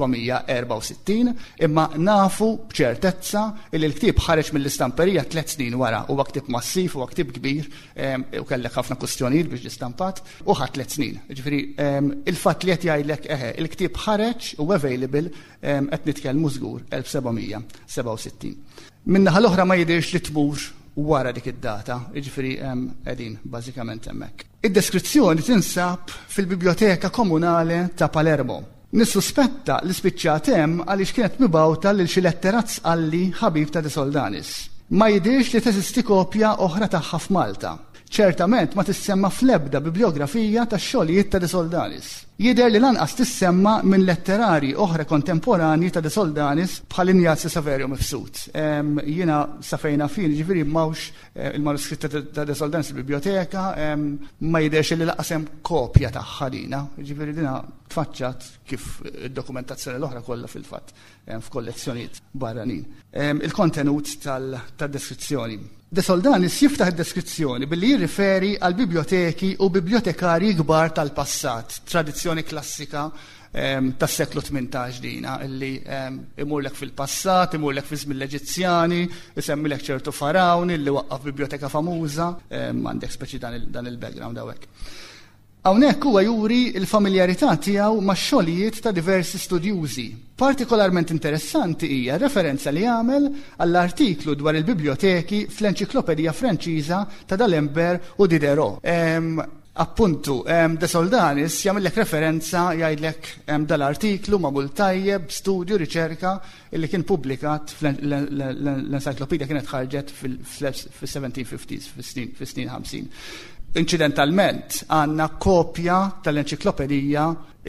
1764, imma nafu b'ċertezza illi l-ktieb ħareġ mill-istamperija 3 snin wara, huwa ktieb massiv, huwa ktieb kbir, u kellek ħafna kwistjonijiet biex l-istampat, u ħadd 3 snin. Ġifieri il-fatt li qed jgħidlek il-ktieb ħareġ u available qed nitkellmu żgur 1767. Min-naħa l-oħra ma jidhirx li tmur wara dik id-data, jiġifieri qegħdin bażikament hemmhekk. Id-deskrizzjoni tinsab fil-Biblioteka Komunali ta' Palermo. Nissuspetta li spiċċat hemm għaliex kienet mibgħuta lil xi letterat sqalli ħabib ta' de Soldanis. Ma jidhirx li teżisti kopja oħra tagħha f'Malta. Ċertament ma tissemma fl-ebda bibliografija tax-xogħlijiet ta' de Soldanis. Jidher li lanqas tissemma minn letterari oħra kontemporani ta' de Soldanis bħal Ignazio Saverio Mifsud. Jiena safejna fin, ġifieri mawx il-manuskritt ta' de Soldanis il-biblioteka, ma jidherx li laqas hemm kopja tagħha dina, ġifieri dina tfaċċat kif id-dokumentazzjoni l-oħra kollha fil-fatt f'kollezzjonijiet barranin. Il-kontenut tad-deskrizzjoni. De Soldanis jiftaħ id-deskrizzjoni billi jirriferi għal biblioteki u bibliotekarji kbar tal-passat, tradizzjoni klassika tas-seklu 18 dina, illi imurlek fil-passat, imurlek fi żmien l-Eġizzjani, isemmilek ċertu farawn illi waqqaf biblioteka famuża, għandek speċi dan il-background hawnhekk. Hawnhekk huwa juri l-familjarità tiegħu max-xogħlijiet ta' diversi studjużi. Partikolarment interessanti hija referenza li għamel għall-artiklu dwar il-biblioteki fl-Enċiklopedija Franċiża ta' D'Alembert u Diderot. Appuntu, De Soldanis jagħmellek referenza jgħidlek dal-artiklu magħmul tajjeb, studju, riċerka illi kien pubblikat l-encyklopedja kienet ħarġet fil-1750s, fis-snin 50. Incidentalment, għandna kopja tal-enċiklopedija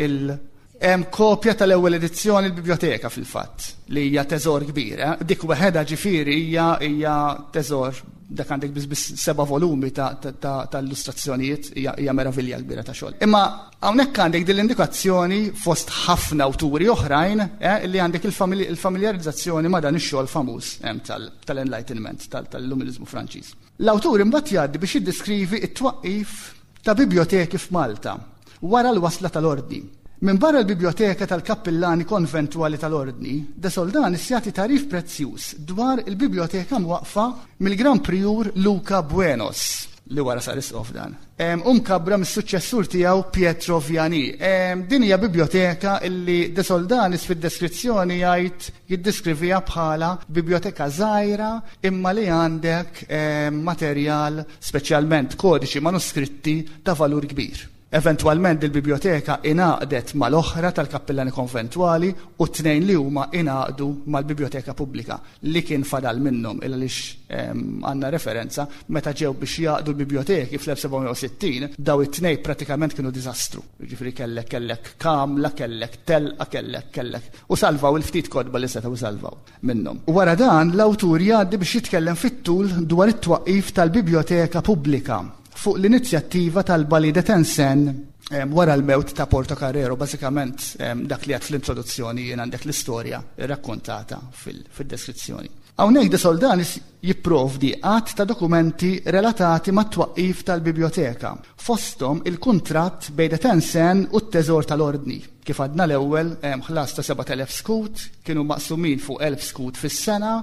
kopja tal-ewwel edizzjoni l-biblioteka fil-fatt li hija teżor kbir. Dik waħedha ġifieri hija teżor dak għandek biss 7 volumi ta' illustrazzjonijiet hija meravilja kbira ta' xogħol. Imma hawnhekk għandek din l-indikazzjoni fost ħafna awturi oħrajn li għandek il-familjarizzazzjoni ma' dan ix-xogħol famuż tal-Enlightenment, tal-Illuminizmu Franċiż. L-awtur imbagħad jgħaddi biex jiddeskrivi t-twaqqif ta' biblioteki f'Malta wara l-wasla tal-ordni. Min barra l-biblioteka tal-Kappillani Konventwali tal-Ordni, De Soldanis jagħti tarif prezzjuż dwar il-biblioteka mwaqfa mill-Gran Priur Luca Buenos li wara sar isqof dan. Kabra mis-suċċessur tiegħu Pietro Viani. Din hija biblioteka illi De Soldanis fid-deskrizzjoni jgħid jiddeskrivija bħala biblioteka żgħira imma li għandek materjal speċjalment kodiċi manuskritti ta' valur kbir. Eventualment il-biblioteka inaqdet mal-oħra tal-Kappillani Konventwali u t-tnejn li huma inaqdu mal-biblioteka pubblika li kien fadal minnhom illa lix għandna referenza meta ġew biex jaqdu l-biblioteki fl-1760 daw it-tnejn pratikament kienu diżastru. Jiġifieri kellek kamla, kellek telqa, kellek u salvaw il-ftit kodba li setgħu salvaw minnhom. Wara dan l-awtur jgħaddi biex jitkellem fit-tul dwar it-twaqqif tal-biblioteka pubblika fuq l-inizjattiva tal-Bali de Tencin wara l-mewt ta' Portocarrero, bażikament dak li għad fl-introduzzjoni jien għandek l-istorja rrakkontata fil-deskrizzjoni. Hawnhekk De Soldanis jipprovdi għadd ta' dokumenti relatati mat-twaqqif tal-biblioteka, fosthom il-kuntratt bejn de Tencin u t-Teżor tal-Ordni. Kif għadna l-ewwel ħlas ta' 7,000 skut, kienu maqsumin fuq 1,000 skut fis-sena,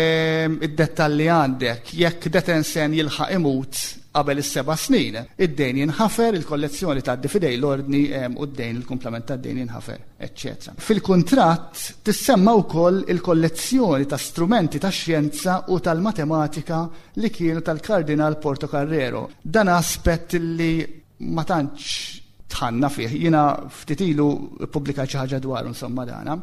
id-dettalli għandek jekk de Tencin jilħaq imut qabel is-7 snin, id-dejn jinħafer, il-kollezzjoni tgħaddi fidej l-ordni u d-dejn il-kumplament tad-dejn jinħafer, eċċetera. Fil-kuntratt tissemma wkoll il-kollezzjoni ta' strumenti tax-xjenza u tal-matematika li kienu tal-Kardinal Portocarrero. Dan aspett li ma tantx tħanna fih, jiena ftit ilu pubblikajt xi ħaġa dwaru insomma dana.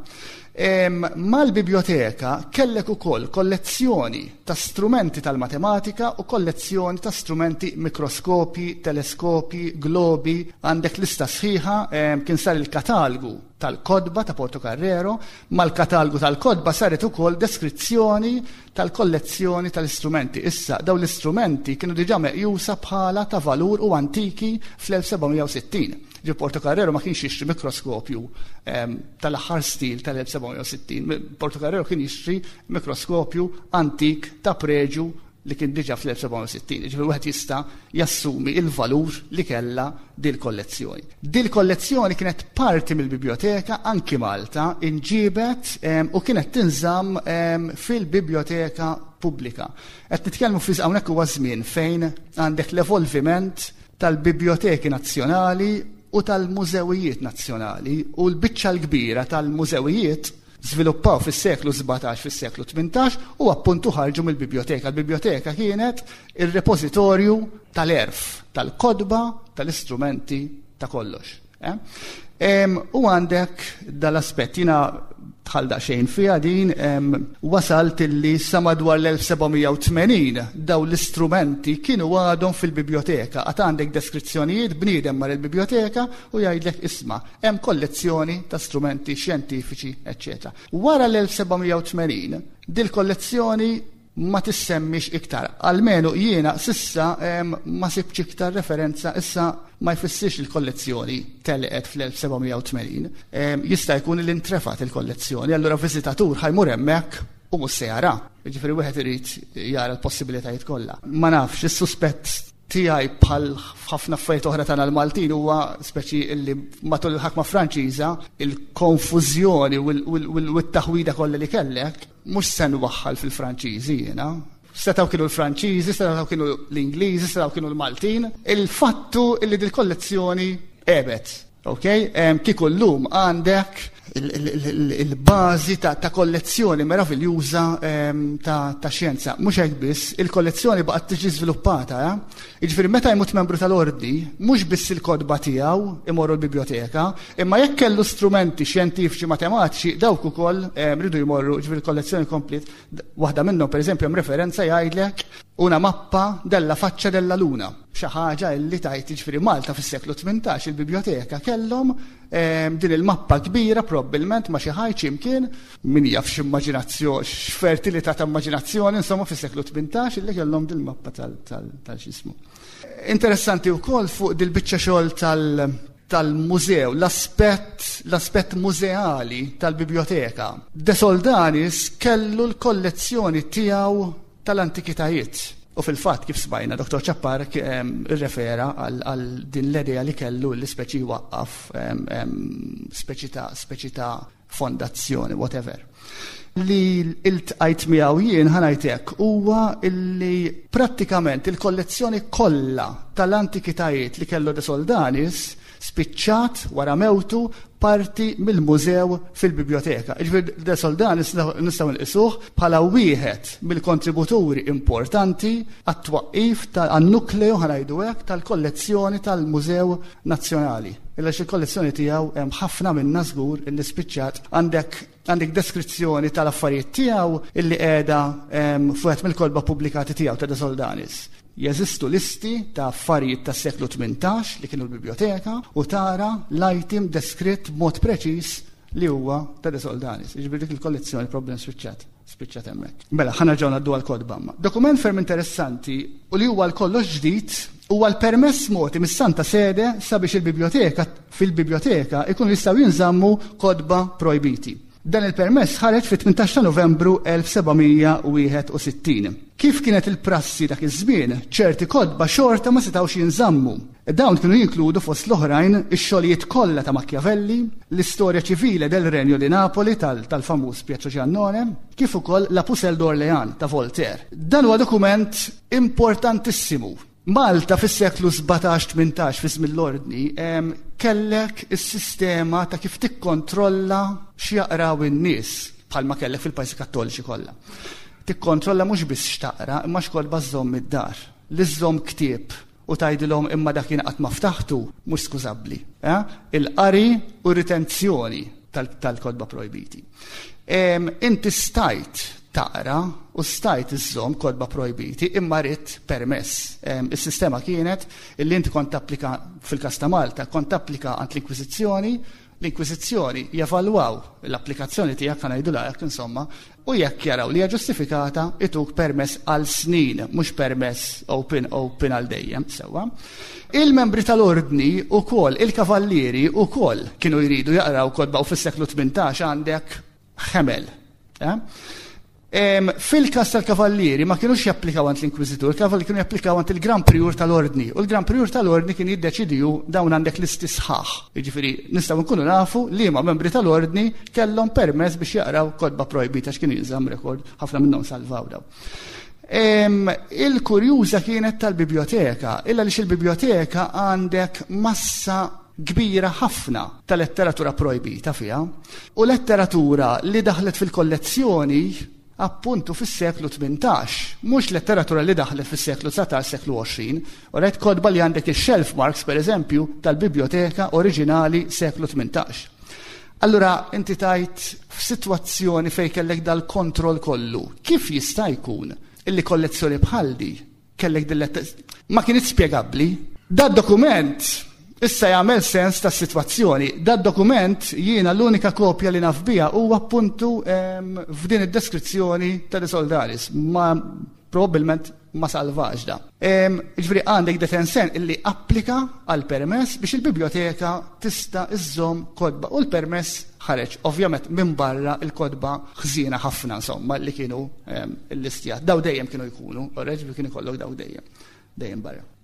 Mal-biblioteka kellek ukoll kollezzjoni ta' strumenti tal-matematika u kollezzjoni ta' strumenti mikroskopi, teleskopi, globi, għandek lista sħiħa, kien sar il-katalgu tal-kodba ta' Portocarrero, mal-katalgu tal-kodba saret ukoll deskrizzjoni tal-kollezzjoni tal-istrumenti. Issa, daw l-istrumenti kienu diġà meqjusa bħala ta' valur u antiki fl-1760. Portocarrero ma kienx jixtri mikroskopju tal-aħħar stil tal-1760. Portocarrero kien jixtri mikroskopju antik ta' preġu li kien diġà fl-1760. Ġifieri wieħed jista' jassumi il-valur li kellha dil kollezzjoni. Dil kollezzjoni kienet parti mill-biblioteka anki Malta inġibet u kienet tinżamm fil-biblioteka pubblika. Qed nitkellmu fi hawnhekk huwa żmien fejn għandek l-evolviment tal-biblioteki nazzjonali u tal-mużewijiet nazzjonali u l-biċċa l-kbira tal-mużewijiet żviluppaw fis-seklu 17 fis-seklu 18 u appuntu ħarġu mill-biblioteka. Il-biblioteka kienet ir-repożitorju tal-erf, tal-kodba, tal-istrumenti ta' kollox. U għandek dal-aspett jiena bħal daqsxejn fiha din wasalt illi sa madwar l-1780 daw l-istrumenti kienu għadhom fil-biblioteka. Għad għandek deskrizzjonijiet bniedem mar il-biblioteka u jgħidlek isma' hemm kollezzjoni ta' strumenti xjentifiċi, eċċetera. Wara l-1780 dil kollezzjoni ma tissemmix iktar. Almenu jiena sissa ma sibx iktar referenza issa ma jfissirx il-kollezzjoni telqet fl-1780. Jista' jkun l-intrefat il-kollezzjoni, allura viżitatur ħajmur hemmhekk u mhux se jara. Jiġifieri wieħed irid jara l-possibilitajiet kollha. Ma nafx, is-suspett tiegħi bħal ħafna affarijiet oħra tagħna l-Maltin huwa speċi li matul il-ħakma Franċiża il-konfużjoni u t-taħwida kollha li kellek mhux se nwaħħal fil-Franċiżi jiena. Setaw kienu l-Franċiżi, setaw kienu l-Ingliżi, setaw kienu l-Maltin. Il-fattu li dil-kollezzjoni qebet. Okay? Kieku llum għandek il-bażi ta' kollezzjoni meraviljuża ta' xjenza. Mhux hekk biss, il-kollezzjoni baqgħet tiġi żviluppata. Jiġifieri meta jmut membru tal-ordni, mhux biss il-kodba tiegħu imorru l-biblioteka, imma jekk kellu strumenti xjentifiċi matematiċi dawk ukoll rridu jmorru, ġifieri il-kollezzjoni komplet. Waħda minnhom pereżempju hemm referenza jgħidlek una mappa della faċċa della luna. Xi ħaġa li tajt jiġifieri Malta fis-seklu 18 il-biblioteka kellhom din il-mappa kbira probabbilment ma xi ħajġ imkien min jaf x'immaġinazzjoni, x'fertilità ta' immaġinazzjoni insomma fis-seklu 18 illi kellhom din il-mappa tal-xismu. Interessanti wkoll fuq dil-biċċa xogħol tal-mużew, l-aspett mużeali tal-biblioteka. De Soldanis kellu l-kollezzjoni tiegħu tal-antikitajiet. U fil-fatt kif smajna, Dr. Ċappar irrefera għal din l-idea li kellu li speċi waqqaf speċi ta' fondazzjoni, whatever. Li il-tqajt miegħu jien ħanajtek huwa illi prattikament il-kollezzjoni kollha tal-antikitajiet li kellu De Soldanis spiċċat wara mewtu parti mill-mużew fil-biblioteka. Ġifier De Soldanis nistgħu nqisuh bħala wieħed mill-kontributuri importanti għat-twaqqif għan-nukleo ħanajdu hekk tal-kollezzjoni tal-Mużew Nazzjonali. Illa il-kollezzjoni tiegħu hemm ħafna minna żgur illi spiċċat għandek deskrizzjoni tal-affarijiet tiegħu illi qiegħda fuq mill-kolba pubblikati tiegħu ta' De Soldanis. Jeżistu listi ta' affarijiet tas seklu 18 li kienu l-biblioteka u tara l-item deskritt b'mod preċiż li huwa ta' De Soldanis. Jiġifieri dik il-kollezzjoni problem spiċċat hemmhekk. Mela ħanerġgħu ngħaddu għall-kodba. Dokument ferm interessanti u li huwa l-kollox ġdid huwa l-permess moti mis-Santa Sede sabiex fil-biblioteka ikunu jistgħu jinżammu kodba projbiti. Dan il-permess ħareġ fit-18 ta' Novembru 1761. Kif kienet il-prassi dak iż-żmien, ċerti kodba xorta ma setgħux jinżammu. Dawn kienu jinkludu fost l-oħrajn ix-xogħlijiet kollha ta' Machiavelli, l-istorja ċivile del Renju di Napoli tal-famuż Pietro Giannone, kif ukoll la Pucelle d'Orléans ta' Voltaire. Dan huwa dokument importantissimu. Malta fis-seklu 17-18 fi żmien l-ordni kellek is-sistema ta' kif tikkontrolla x'jaqraw in-nies bħalma kellek fil-pajjiżi Kattoliċi kollha. Tikkontrolla mhux biss x'taqra imma x'kolba żomm id-dar. Li żomm ktieb u tgħidilhom imma dak kien qatt ma ftaħtu mhux skużabbli. Il-qari u ritenzjoni tal-kodba projbiti. Inti stajt taqra u stajt iżżomm kodba projbiti imma rrid permess. Is-sistema kienet illi inti kont tapplika fil-każ ta' Malta, kont tapplika għand l-Inkwiżizzjoni jevalwaw l-applikazzjoni tiegħek ngħidulha hekk insomma u jekk jaraw li hija ġustifikata ituk permess għal snin, mhux permess open għal dejjem sewwa. Il-membri tal-ordni ukoll, il-kavallieri ukoll kienu jridu jaqraw kodba u fis-seklu 18 għandek ħemel. Fil-kas tal-kavallieri ma kienux japplikaw għand l-Inkwiżitur, il-kavallieri kienu japplikaw għand il-Gran Priur tal-Ordni. U l-Gran Priur tal-Ordni kien jiddeċidiju dawn għandek l-istisħaħ. Jiġifieri nistgħu nkunu nafu li ma membri tal-Ordni kellhom permess biex jaqraw kodba projbita x'kien jinżamm rekord ħafna minnhom salvaw daw. Il-kurjuża kienet tal-biblioteka, illa li il-biblioteka għandek massa kbira ħafna ta' letteratura projbita fiha u letteratura li daħlet fil-kollezzjoni appuntu fis-seklu 18, mhux letteratura li daħlet fis-seklu 19, seklu 20, u rajt kodba li għandek ix-shelf marks pereżempju tal-biblioteka oriġinali seklu 18. Allura inti tajt f'sitwazzjoni fejn kellek dal-kontroll kollu, kif jista' jkun illi kollezzjoni bħal di kellek ma kienet spjegabbli? Dad-dokument issa jagħmel sens tas-sitwazzjoni. Dad-dokument jiena l-unika kopja li naf biha huwa appuntu f'din id-deskrizzjoni ta' De Soldanis. Ma probabbilment ma salvax da. Ġifieri għandek detensen illi applika għal permess biex il-biblioteka tista' iżżomm kodba u l-permess ħareġ ovvjament minn barra il-kodba ħżiena ħafna insomma li kienu l-listjat. Daw dejjem kienu jkunu, ġifieri kien ikollok daw dejjem barra.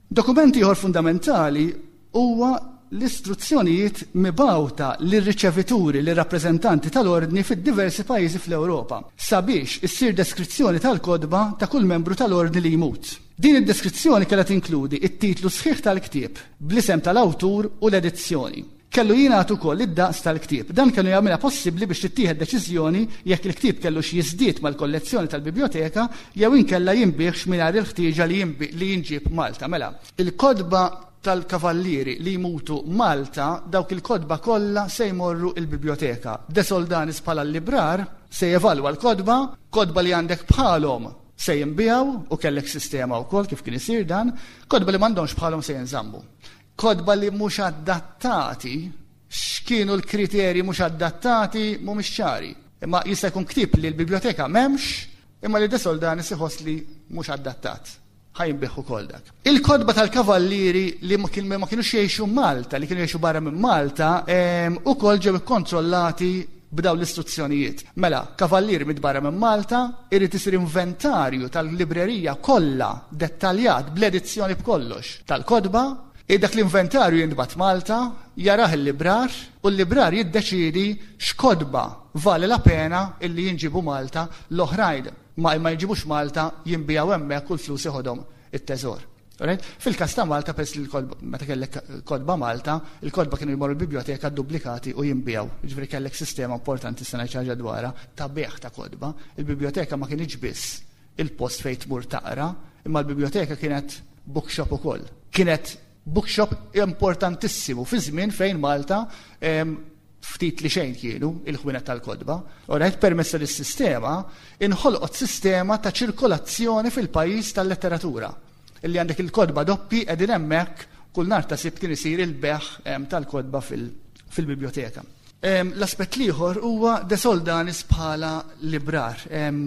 Dokumenti ieħor fundamentali huwa l-istruzzjonijiet mibawta lir-riċevituri, lir-rappreżentanti tal-ordni fid-diversi pajjiżi fl-Ewropa sabiex issir deskrizzjoni tal-kodba ta' kull membru tal-ordni li jmut. Din id-deskrizzjoni kellha tinkludi it-titlu sħiħ tal-ktieb bl-isem tal-awtur u l-edizzjoni. Kellu jingħatu wkoll id-daqs tal-ktieb. Dan kellu jagħmilha possibbli biex tittieħed deċiżjoni jekk il-ktieb kellu jiżdied mal-kollezzjoni tal-biblioteka jew inkella jinbigħx mingħajr il-ħtieġa li jinġib Malta. Mela, il-kodba tal-kavallieri li jmutu Malta, dawk il-kodba kollha se jmorru il-biblioteka. De Soldanis bħala l-librar se jevalwa l-kodba, kodba li għandek bħalhom se jinbijaw u kellek sistema wkoll kif kien isir dan, kodba li m'għandhomx bħalhom se jinżammu. Kodba li mhux adattati, x'kienu l-kriterji mhux adattati mhumiex ċari. Imma jista' jkun ktieb li l-biblioteka m'hemmx, imma li De Soldanis iħoss li mhux adattat. Ħajnbih ukoll dak. Il-kodba tal-kavallieri li ma kienux jgħixu Malta, li kienu jgħixu barra minn Malta, ukoll ġew ikkontrollati b'daw l-istruzzjonijiet. Mela, kavallier mid-barra minn Malta irid isir inventarju tal-librerija kollha dettaljat bl-edizzjoni b'kollox tal-kodba. Dak l-inventarju jindbat Malta, jaraħ il-librar u l-librar jiddeċidi x'kodba vale la pena illi jinġibu Malta l-oħrajn. Ma jġibux Malta jinbijaw hemmhekk u l-flus iħodhom it-teżor. Fil-każ ta' Malta pers li meta kellek kodba Malta, il-kodba kienu jmorru l-biblioteka duplikati u jinbijaw. Ġifieri kellek sistema importanti se ngħid ħaġa dwarha ta' beħ ta' kodba. Il-biblioteka ma kienx biss il-post fejn tmur taqra, imma l-biblioteka kienet bookshop ukoll. Kienet bookshop importantissimu fi żmien fejn Malta ftit li xejn kienu il-ħwienet tal-kodba. Permezz tal-sistema inħolqot sistema ta' ċirkolazzjoni fil-pajjiż tal-letteratura. Illi għandek il-kodba doppi qegħdin hemmhekk kull nhar ta' sibt kien isir il-beħ tal-kodba fil-biblioteka. L-aspett ieħor huwa De Soldanis bħala librar.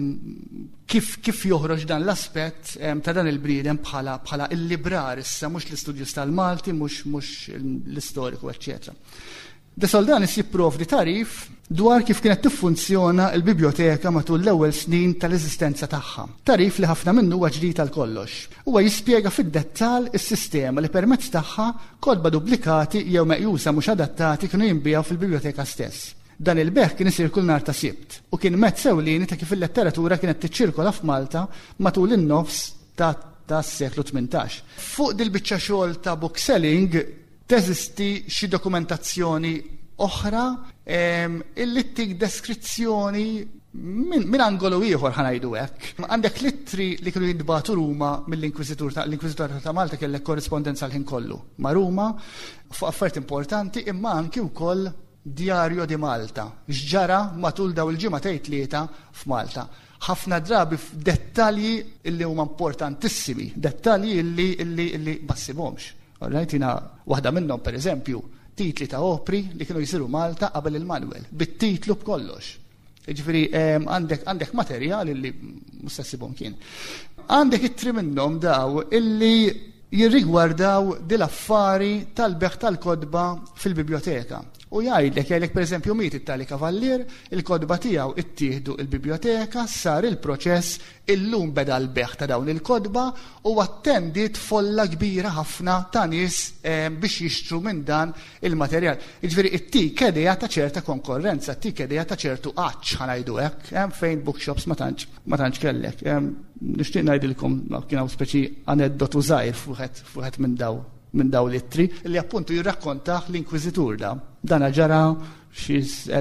Kif joħroġ dan l-aspett ta' dan il-bniedem bħala il-librar issa mhux l-istudjus tal-Malti, mhux l-istoriku, eċċetera. De Soldanis jipprovdi tarif dwar kif kienet tiffunzjona l-biblioteka matul l-ewwel snin tal-eżistenza tagħha. Tarif li ħafna minnu huwa ġdid għal kollox. Huwa jispjega fid-dettall is-sistema li permezz tagħha kodba duplikati jew meqjusa mhux adattati kienu jinbijaw fil-biblioteka stess. Dan il-beħ kien isir kull nhar ta' sibt u kien mezz ewlieni ta' kif il-letteratura kienet tiċċirkola f'Malta matul in-nofs tas-seklu 18. Fuq dil-biċċa xogħol ta' bookselling teżisti xi dokumentazzjoni oħra illi tik deskrizzjoni minn angolu ieħor ħanajdu hekk. Għandek littri li kienu jintbagħtu Ruma mill-Inkwiżitur ta' Malta kellek korrispondenza l-ħin kollu ma' Ruma fuq affarijiet importanti imma anki wkoll Diario di Malta. X'ġara matul daw il-ġimgħatej tlieta f'Malta. Ħafna drabi f'dettalji illi huma importantissimi, dettalji illi ma ssibhomx. Jina waħda minnhom pereżempju titli ta' opri li kienu jsiru Malta qabel il-Manuel, bit-titlu b'kollox. Jiġifieri għandek materjal illi mhux se ssibhom kien. Għandek ittri minnhom daw illi jirrigwardaw dil-affari tal-beħ tal-kodba fil-biblioteka. U jgħidlek pereżempju miet it-tali kavallier, il-kodba tiegħu ittieħdu il-biblioteka, sar il-proċess, illum beda l-beħ ta' dawn il-kodba u attendit folla kbira ħafna ta' nies biex jixtru minn dan il-materjal. Jiġifieri ittik idea ta' ċerta konkurrenza, ittik idea ta' ċertu qaċċ ħanajdu hekk, hemm fejn bookshops ma tantx kellek. Nixtieq ngħidilkom kien hawn speċi aneddotu żgħir fuħet minn daw l-ittri li appuntu jirrakkontaħ l-Inkwiżitur dan ġara xi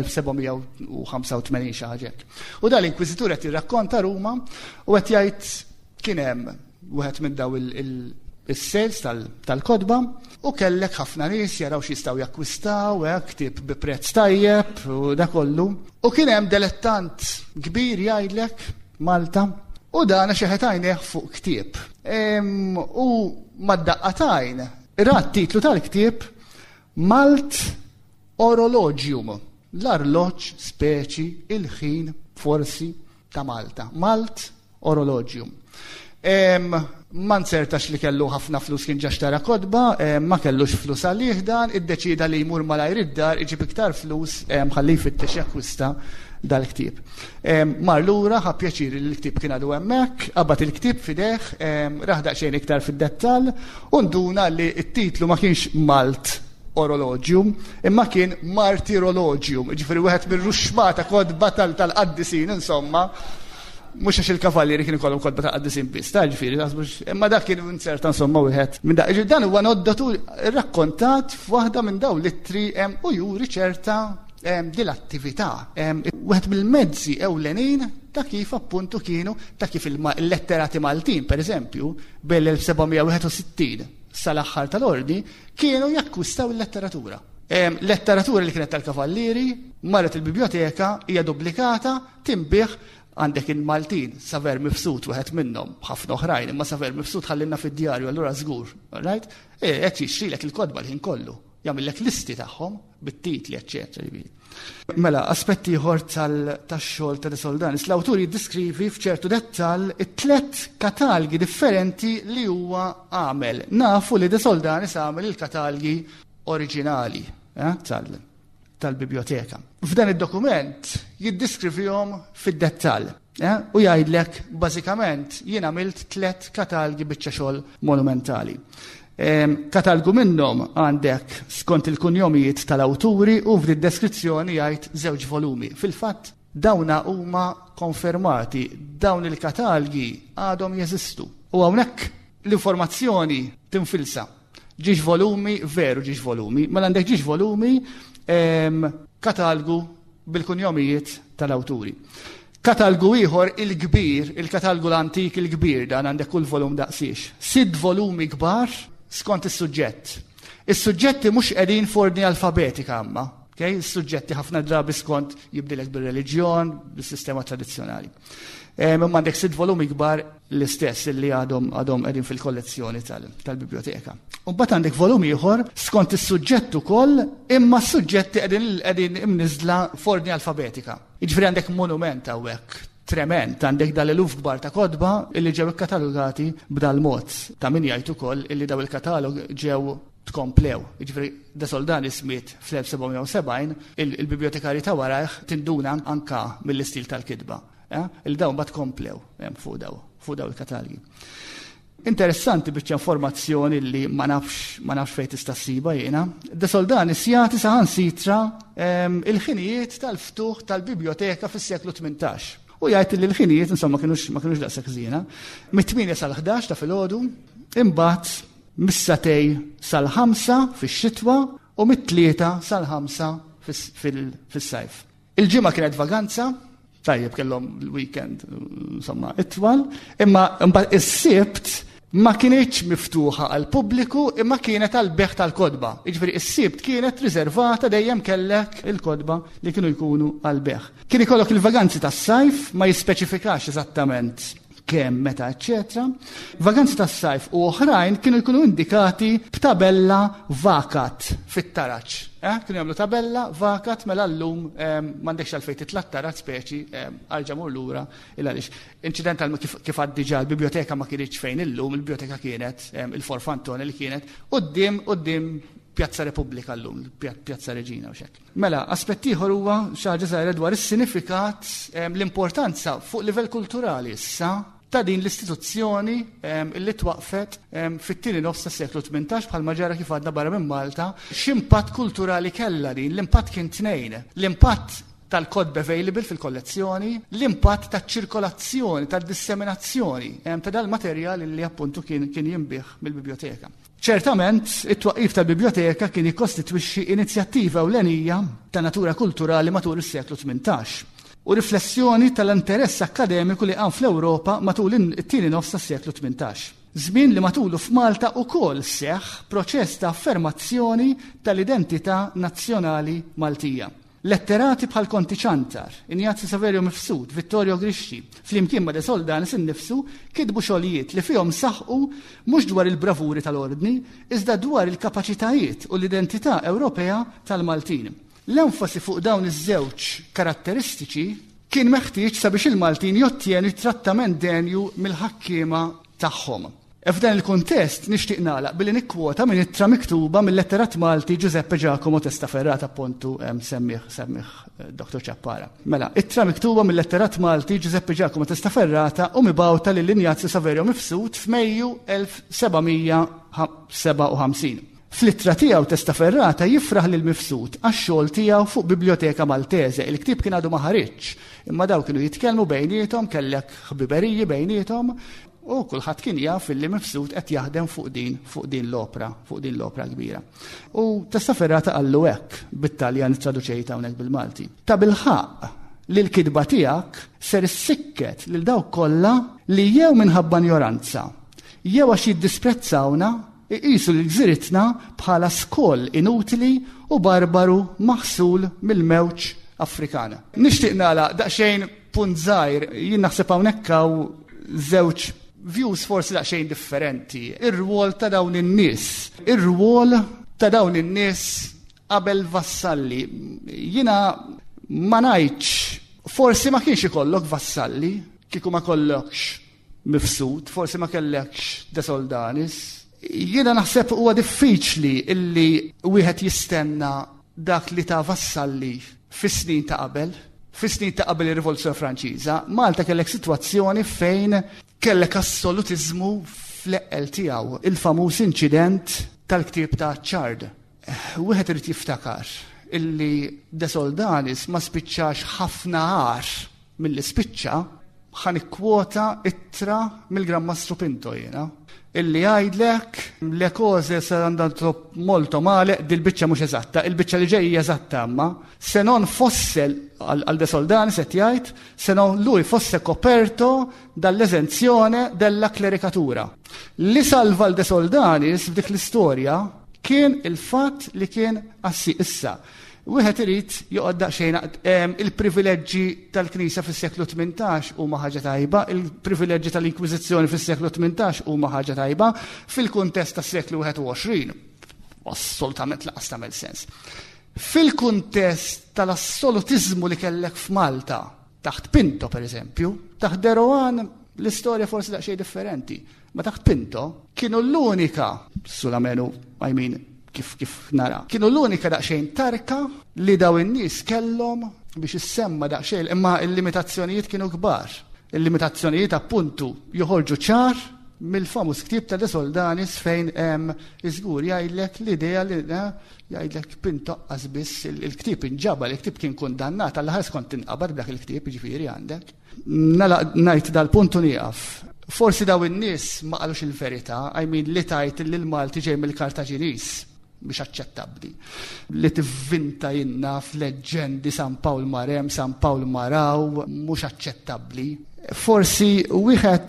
1785 xi ħaġa. U dan l-Inkwiżitur qed jirrakkonta Ruma u qed jgħid kien hemm wieħed minn daw is-sales tal-kodba u kellek ħafna nies jaraw x'jistgħu jakkwistaw ktieb bi prezz tajjeb u da kollu. U kien hemm dilettant kbir jgħidlek Malta u dan xi ħetajneh fuq ktieb. U mad-daqqatajn rat titlu tal-ktieb Malt Orologium, l-arloġġ speċi il-ħin forsi ta' Malta. Malt Orologium. Ma nsertax li kellu ħafna flus kien ġaxtara kodba, ma kellux flus għalih dan, iddeċida li jmur malajr id-dar, iġib iktar flus, ħalli jfittex jakkwista dal-ktieb. Mar lura ħa pjaċiri li l-ktieb kien għadu hemmhekk, qabad il-ktieb f'idejh, raħ daqsxejn iktar fid-dettall, u nduna li t-titlu ma kienx Malt Orologium, imma kien Martirologium, ġifieri wieħed mir-ruxmata kodba tal-qaddisin, insomma, mhux għax il-kavallieri kienu kollhom kodba ta' qaddisin biss, ġifieri, imma dak kien inserta insomma wieħed minn dak. Dan huwa noddatu rrakkontat f'waħda minn dawn l-ittri u juri ċerta din l-attività. Wieħed mill-mezzi ewlenin ta' kif appuntu kienu ta' kif il-letterati Maltin, pereżempju, bil-1761 sal-aħħar tal-ordni, kienu jakkwistaw il-letteratura. Letteratura li kienet tal-kavallieri, marret il-biblioteka, hija duplikata, tinbih għandek il-Maltin, Saver Mifsud, wieħed minnhom, ħafna oħrajn, imma Saver Mifsud ħallinna fid-djarju, allura żgur, right? Qed jixtrilek il-kodba l-ħin kollu, jagħmellek listi tagħhom bit-titli, eċċetera. Mela, aspetti ieħor tax-xogħol ta' De Soldanis, l-awtur jiddiskrivi f'ċertu dettall it-tlet katalgi differenti li huwa għamel. Nafu li De Soldanis għamel il-katalgi oriġinali tal-biblioteka. F'dan id-dokument jiddiskrivihom fid-dettall u jgħidlek bażikament jien għamilt 3 katalgi biċċa xogħol monumentali. Katalgu minnhom għandek skont il-kunjomijiet tal-awturi u f'din deskrizzjoni jgħid 2 volumi. Fil-fatt dawna huma konfermati, dawn il-katalgi għadhom jeżistu. U hawnhekk l-informazzjoni tinfilsa. Ġiex volumi, veru ġiex volumi, ma għandek ġiex volumi katalgu bil-kunjomijiet tal-awturi. Katalgu ieħor il-kbir, il-katalgu l-antik il-kbir, dan għandek kull volum daqsiex. 6 volumi kbar skont is-suġġett. Is-suġġetti mhux qegħdin f'ordni alfabetika imma, okay? Is-suġġetti ħafna drabi skont jibdilek bir-reliġjon, bis-sistema tradizzjonali. Imma għandek 6 volumi kbar l-istess li għadhom qegħdin fil-kollezzjoni tal-biblioteka. U mbagħad għandek volumi ieħor skont is-suġġett ukoll, imma s-suġġetti qegħdin imniżla f'ordni alfabetika. Jiġifieri għandek monument hawnhekk trement, għandek dal-eluf kbar ta' kodba illi ġew ikkatalogati b'dal mod. Ta' min jgħid ukoll illi daw il-katalog ġew tkomplew. Jiġifieri De Soldanis miet fl-1770, il-bibliotekarji ta' warajh tinduna anka mill-istil tal-kitba. Il-dawn bat komplew fuq daw il-katalgi. Interessanti biċċa informazzjoni li ma nafx fejn tista' ssiba jiena. De Soldanis jagħti saħansitra il-ħinijiet tal-ftuħ tal-biblioteka fis-seklu 18. U jgħid li l-ħinijiet insomma ma kinux daqshekk żiena. Mit-8 sal-11 ta' filgħodu, imbagħad mis-satej sal-5 fix-xitwa u mit-3 sal-5 fis-sajf. Il-ġimgħa kienet vaganza, tajjeb kellhom l-weekend insomma itwal, imma mbagħad is-sibt ma kienx miftuħa għal pubbliku imma kienet għal beħ tal-kodba. Jiġifieri is-sibt kienet riservata dejjem kellek il-kodba li kienu jkunu għal beħ. Kien ikollok il-vaganzi tas-sajf ma jispeċifikax eżattament kemm, meta, eċċetera. Vaganzi tas-sajf u oħrajn kienu jkunu indikati b'tabella vakat fit-taraġġ. Kienu jagħmlu tabella vakat mela llum m'għandekx għalfejn titla' taraġġ speċi arġa' mur lura il għaliex. Incidental kif għad diġà l-biblioteka ma kienx fejn illum, il-biblioteka kienet il-Forfantone li kienet quddiem Pjazza Repubblika llum, Pjazza Reġina u xekk. Mela, aspett ieħor huwa xi ħaġa żgħira dwar is-sinifikat l-importanza fuq livell kulturali issa ta' din l-istituzzjoni li twaqfet fit-tieni nofs tas-seklu 18 bħalma ġara kif għadna barra minn Malta, x'impatt kulturali kellha din, l-impatt kien tnejn. L-impatt tal-kodb available fil-kollezzjoni, l-impatt taċ-ċirkolazzjoni, tad-disseminazzjoni ta' dal-materjal li appuntu kien jinbih mill-biblioteka. Ċertament, it-twaqqif tal-biblioteka kien jikkostitwixxi inizjattiva ewlenija ta' natura kulturali matul is-seklu 18 u riflessjoni tal-interess akkademiku li qam fl-Ewropa matul it-tieni nofs tas-seklu 18. Żmien li matulu f'Malta wkoll seħħ proċess ta' affermazzjoni tal-identità nazzjonali Maltija. Letterati bħal Konti Ċantar, Ignazio Saverio Mifsud, Vittorio Grisci, flimkien ma' De Soldanis innifsu kitbu xogħlijiet li fihom saħqu mhux dwar il-bravuri tal-ordni, iżda dwar il-kapaċitajiet u l-identità Ewropea tal-Maltin. L-enfasi fuq dawn iż-żewġ karatteristiċi kien meħtieġ sabiex il-Maltin jottieni trattament denju mill-ħakkiema tagħhom. F'dan il-kuntest nixtieq nagħlaq billi nikkwota minn ittra miktuba mill-letterat Malti Giuseppe Giacomo Testaferrata appuntu semmih Dr. Ċappara. Mela, ittra miktuba mill-letterat Malti Giuseppe Giacomo Testaferrata u mibgħuta lil Ignazio Saverio Mifsud f'Mejju 1757. Fl-ittra tiegħu Testaferrata jifraħ lil Mifsud għax-xogħol tiegħu fuq Biblioteka Maltese. Il-ktieb kien għadu ma ħareġx, imma daw kienu jitkellmu bejniethom, kellek ħbiberiji bejniethom, u kulħadd kien jaf li Mifsud qed jaħdem fuq din l-opra kbira. U Testaferrata qallu hekk bit-Taljan traduċejta hawnhekk bil-Malti. Ta' bilħaq li l-kidba tiegħek ser issikket lil dawk kollha li jew minħabba ignoranza, jew għax jiddisprezzawna iqisu l-gżiritna bħala skoll inutili u barbaru maħsul mill-mewġ Afrikana. Nixtieq nagħlaq daqsxejn punt żgħir, jien naħseb hawnhekk hawn żewġ views forsi daqsxejn differenti. Ir-rwol ta' dawn in-nies. Qabel vassalli. Jiena ma ngħidx forsi ma kienx ikollok vassalli, kieku ma kollokx Mifsud, forsi ma kellekx De Soldanis. Jiena naħseb huwa diffiċli illi wieħed jistenna dak li ta' vassalli fis-snin ta' qabel. Fis-snin ta' qabel ir-Rivoluzzjoni Franċiża, Malta kellek sitwazzjoni fejn kellek assolutiżmu fl-eqqel tiegħu, il-famuż inċident tal-ktieb ta' Chard. Wieħed irid jiftakar illi De Soldanis ma spiċċax ħafna għar milli spiċċa ħanikwota ittra mill-Gran Mastru Pinto jiena. Illi għajdlek le cose saranno molto male, dil-biċċa mhux eżatta, il-biċċa li ġejja eżatta imma se non fosse għal De Soldanis qed jgħid, se non lui fosse coperto dall'eżenzjone della clericatura. Li salva l De Soldanis f'dik l-istorja kien il-fatt li kien assi issa. Wieħed irid joqgħod daqsxejn il-privileġġi tal-Knisja fis-seklu 18 huma ħaġa tajba, il-privileġġi tal-Inkwiżizzjoni fis-seklu 18 huma ħaġa tajba, fil-kuntest tas-seklu 21 assolutament laqas tagħmel sens. Fil-kuntest tal-assolutiżmu li kellek f'Malta, taħt Pinto pereżempju, taħt De Rohan l-istorja forsi daqsxejn differenti, ma taħt Pinto kienu l-unika sulamenu kif nara. Kienu l-unika daqsxejn tarka li daw in-nies kellhom biex issemma daqsxejn, imma l-limitazzjonijiet kienu kbar. Il-limitazzjonijiet appuntu joħorġu ċar mill-famuż ktieb ta' De Soldanis fejn hemm iżgur jgħidlek l-idea li jgħidlek Pinto biss il-ktieb inġabal, il-ktieb kien kundannat għal ħares kont tinqabar dak il-ktieb jiġifieri għandek. Ngħid dal-puntu nieqaf. Forsi daw in-nies ma qalux il-verità, li tajt li l-Malti ġej mill-Kartaġiniż biex aċċettabbli. Li tivvinta jinna f'leġġendi San Pawl Marem, San Pawl Maraw, mhux aċċettabbli. Forsi wieħed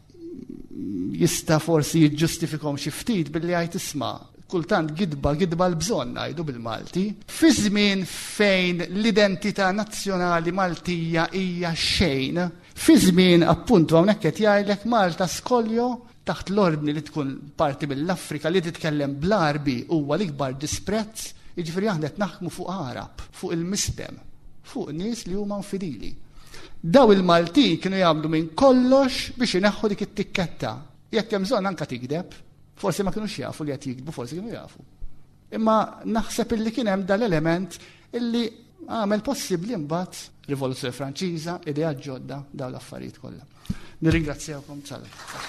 jista' forsi jiġġustifikhom xi ftit billi jgħid isma' kultant gidba l-bżonn ngħidu bil-Malti. Fi żmien fejn l-identità nazzjonali Maltija hija xejn, fi żmien appuntu hawnhekk qed jgħidlek Malta skoljo taħt l-ordni li tkun parti mill-Afrika li titkellem bl-Arbi huwa l-ikbar disprezz, jiġifieri aħna qed naħdmu fuq Arab, fuq il-mistem, fuq nies li huma infidili. Daw il-Maltin kienu jagħmlu minn kollox biex ineħħu dik it-tikketta. Jekk hemm bżonn anke tikdeb, forsi ma kinux jafu li qed jikdbu, forsi kienu jafu. Imma naħseb illi kien hemm dal-element illi għamel possibbli mbagħad Rivoluzzjoni Franċiża, idea ġodda daw l-affarijiet kollha. Nirringrazzjawkom sal.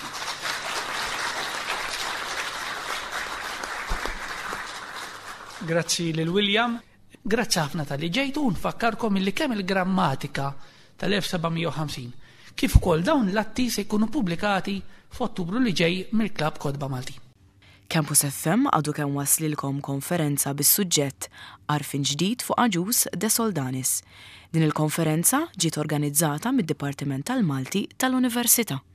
Grazzi lil William. Grazzi ħafna tal-li ġejtu nfakkarkom illi kemm il-grammatika tal-1750 kif ukoll dawn l-atti se jkunu pubblikati f'Ottubru li ġej mill-Klabb Kodba Malti. Campus FM għadu kemm waslilkom konferenza bis-suġġett Għarfien ġdid fuq Aġus De Soldanis. Din il-konferenza ġiet organizzata mid-Dipartiment tal-Malti tal-Università.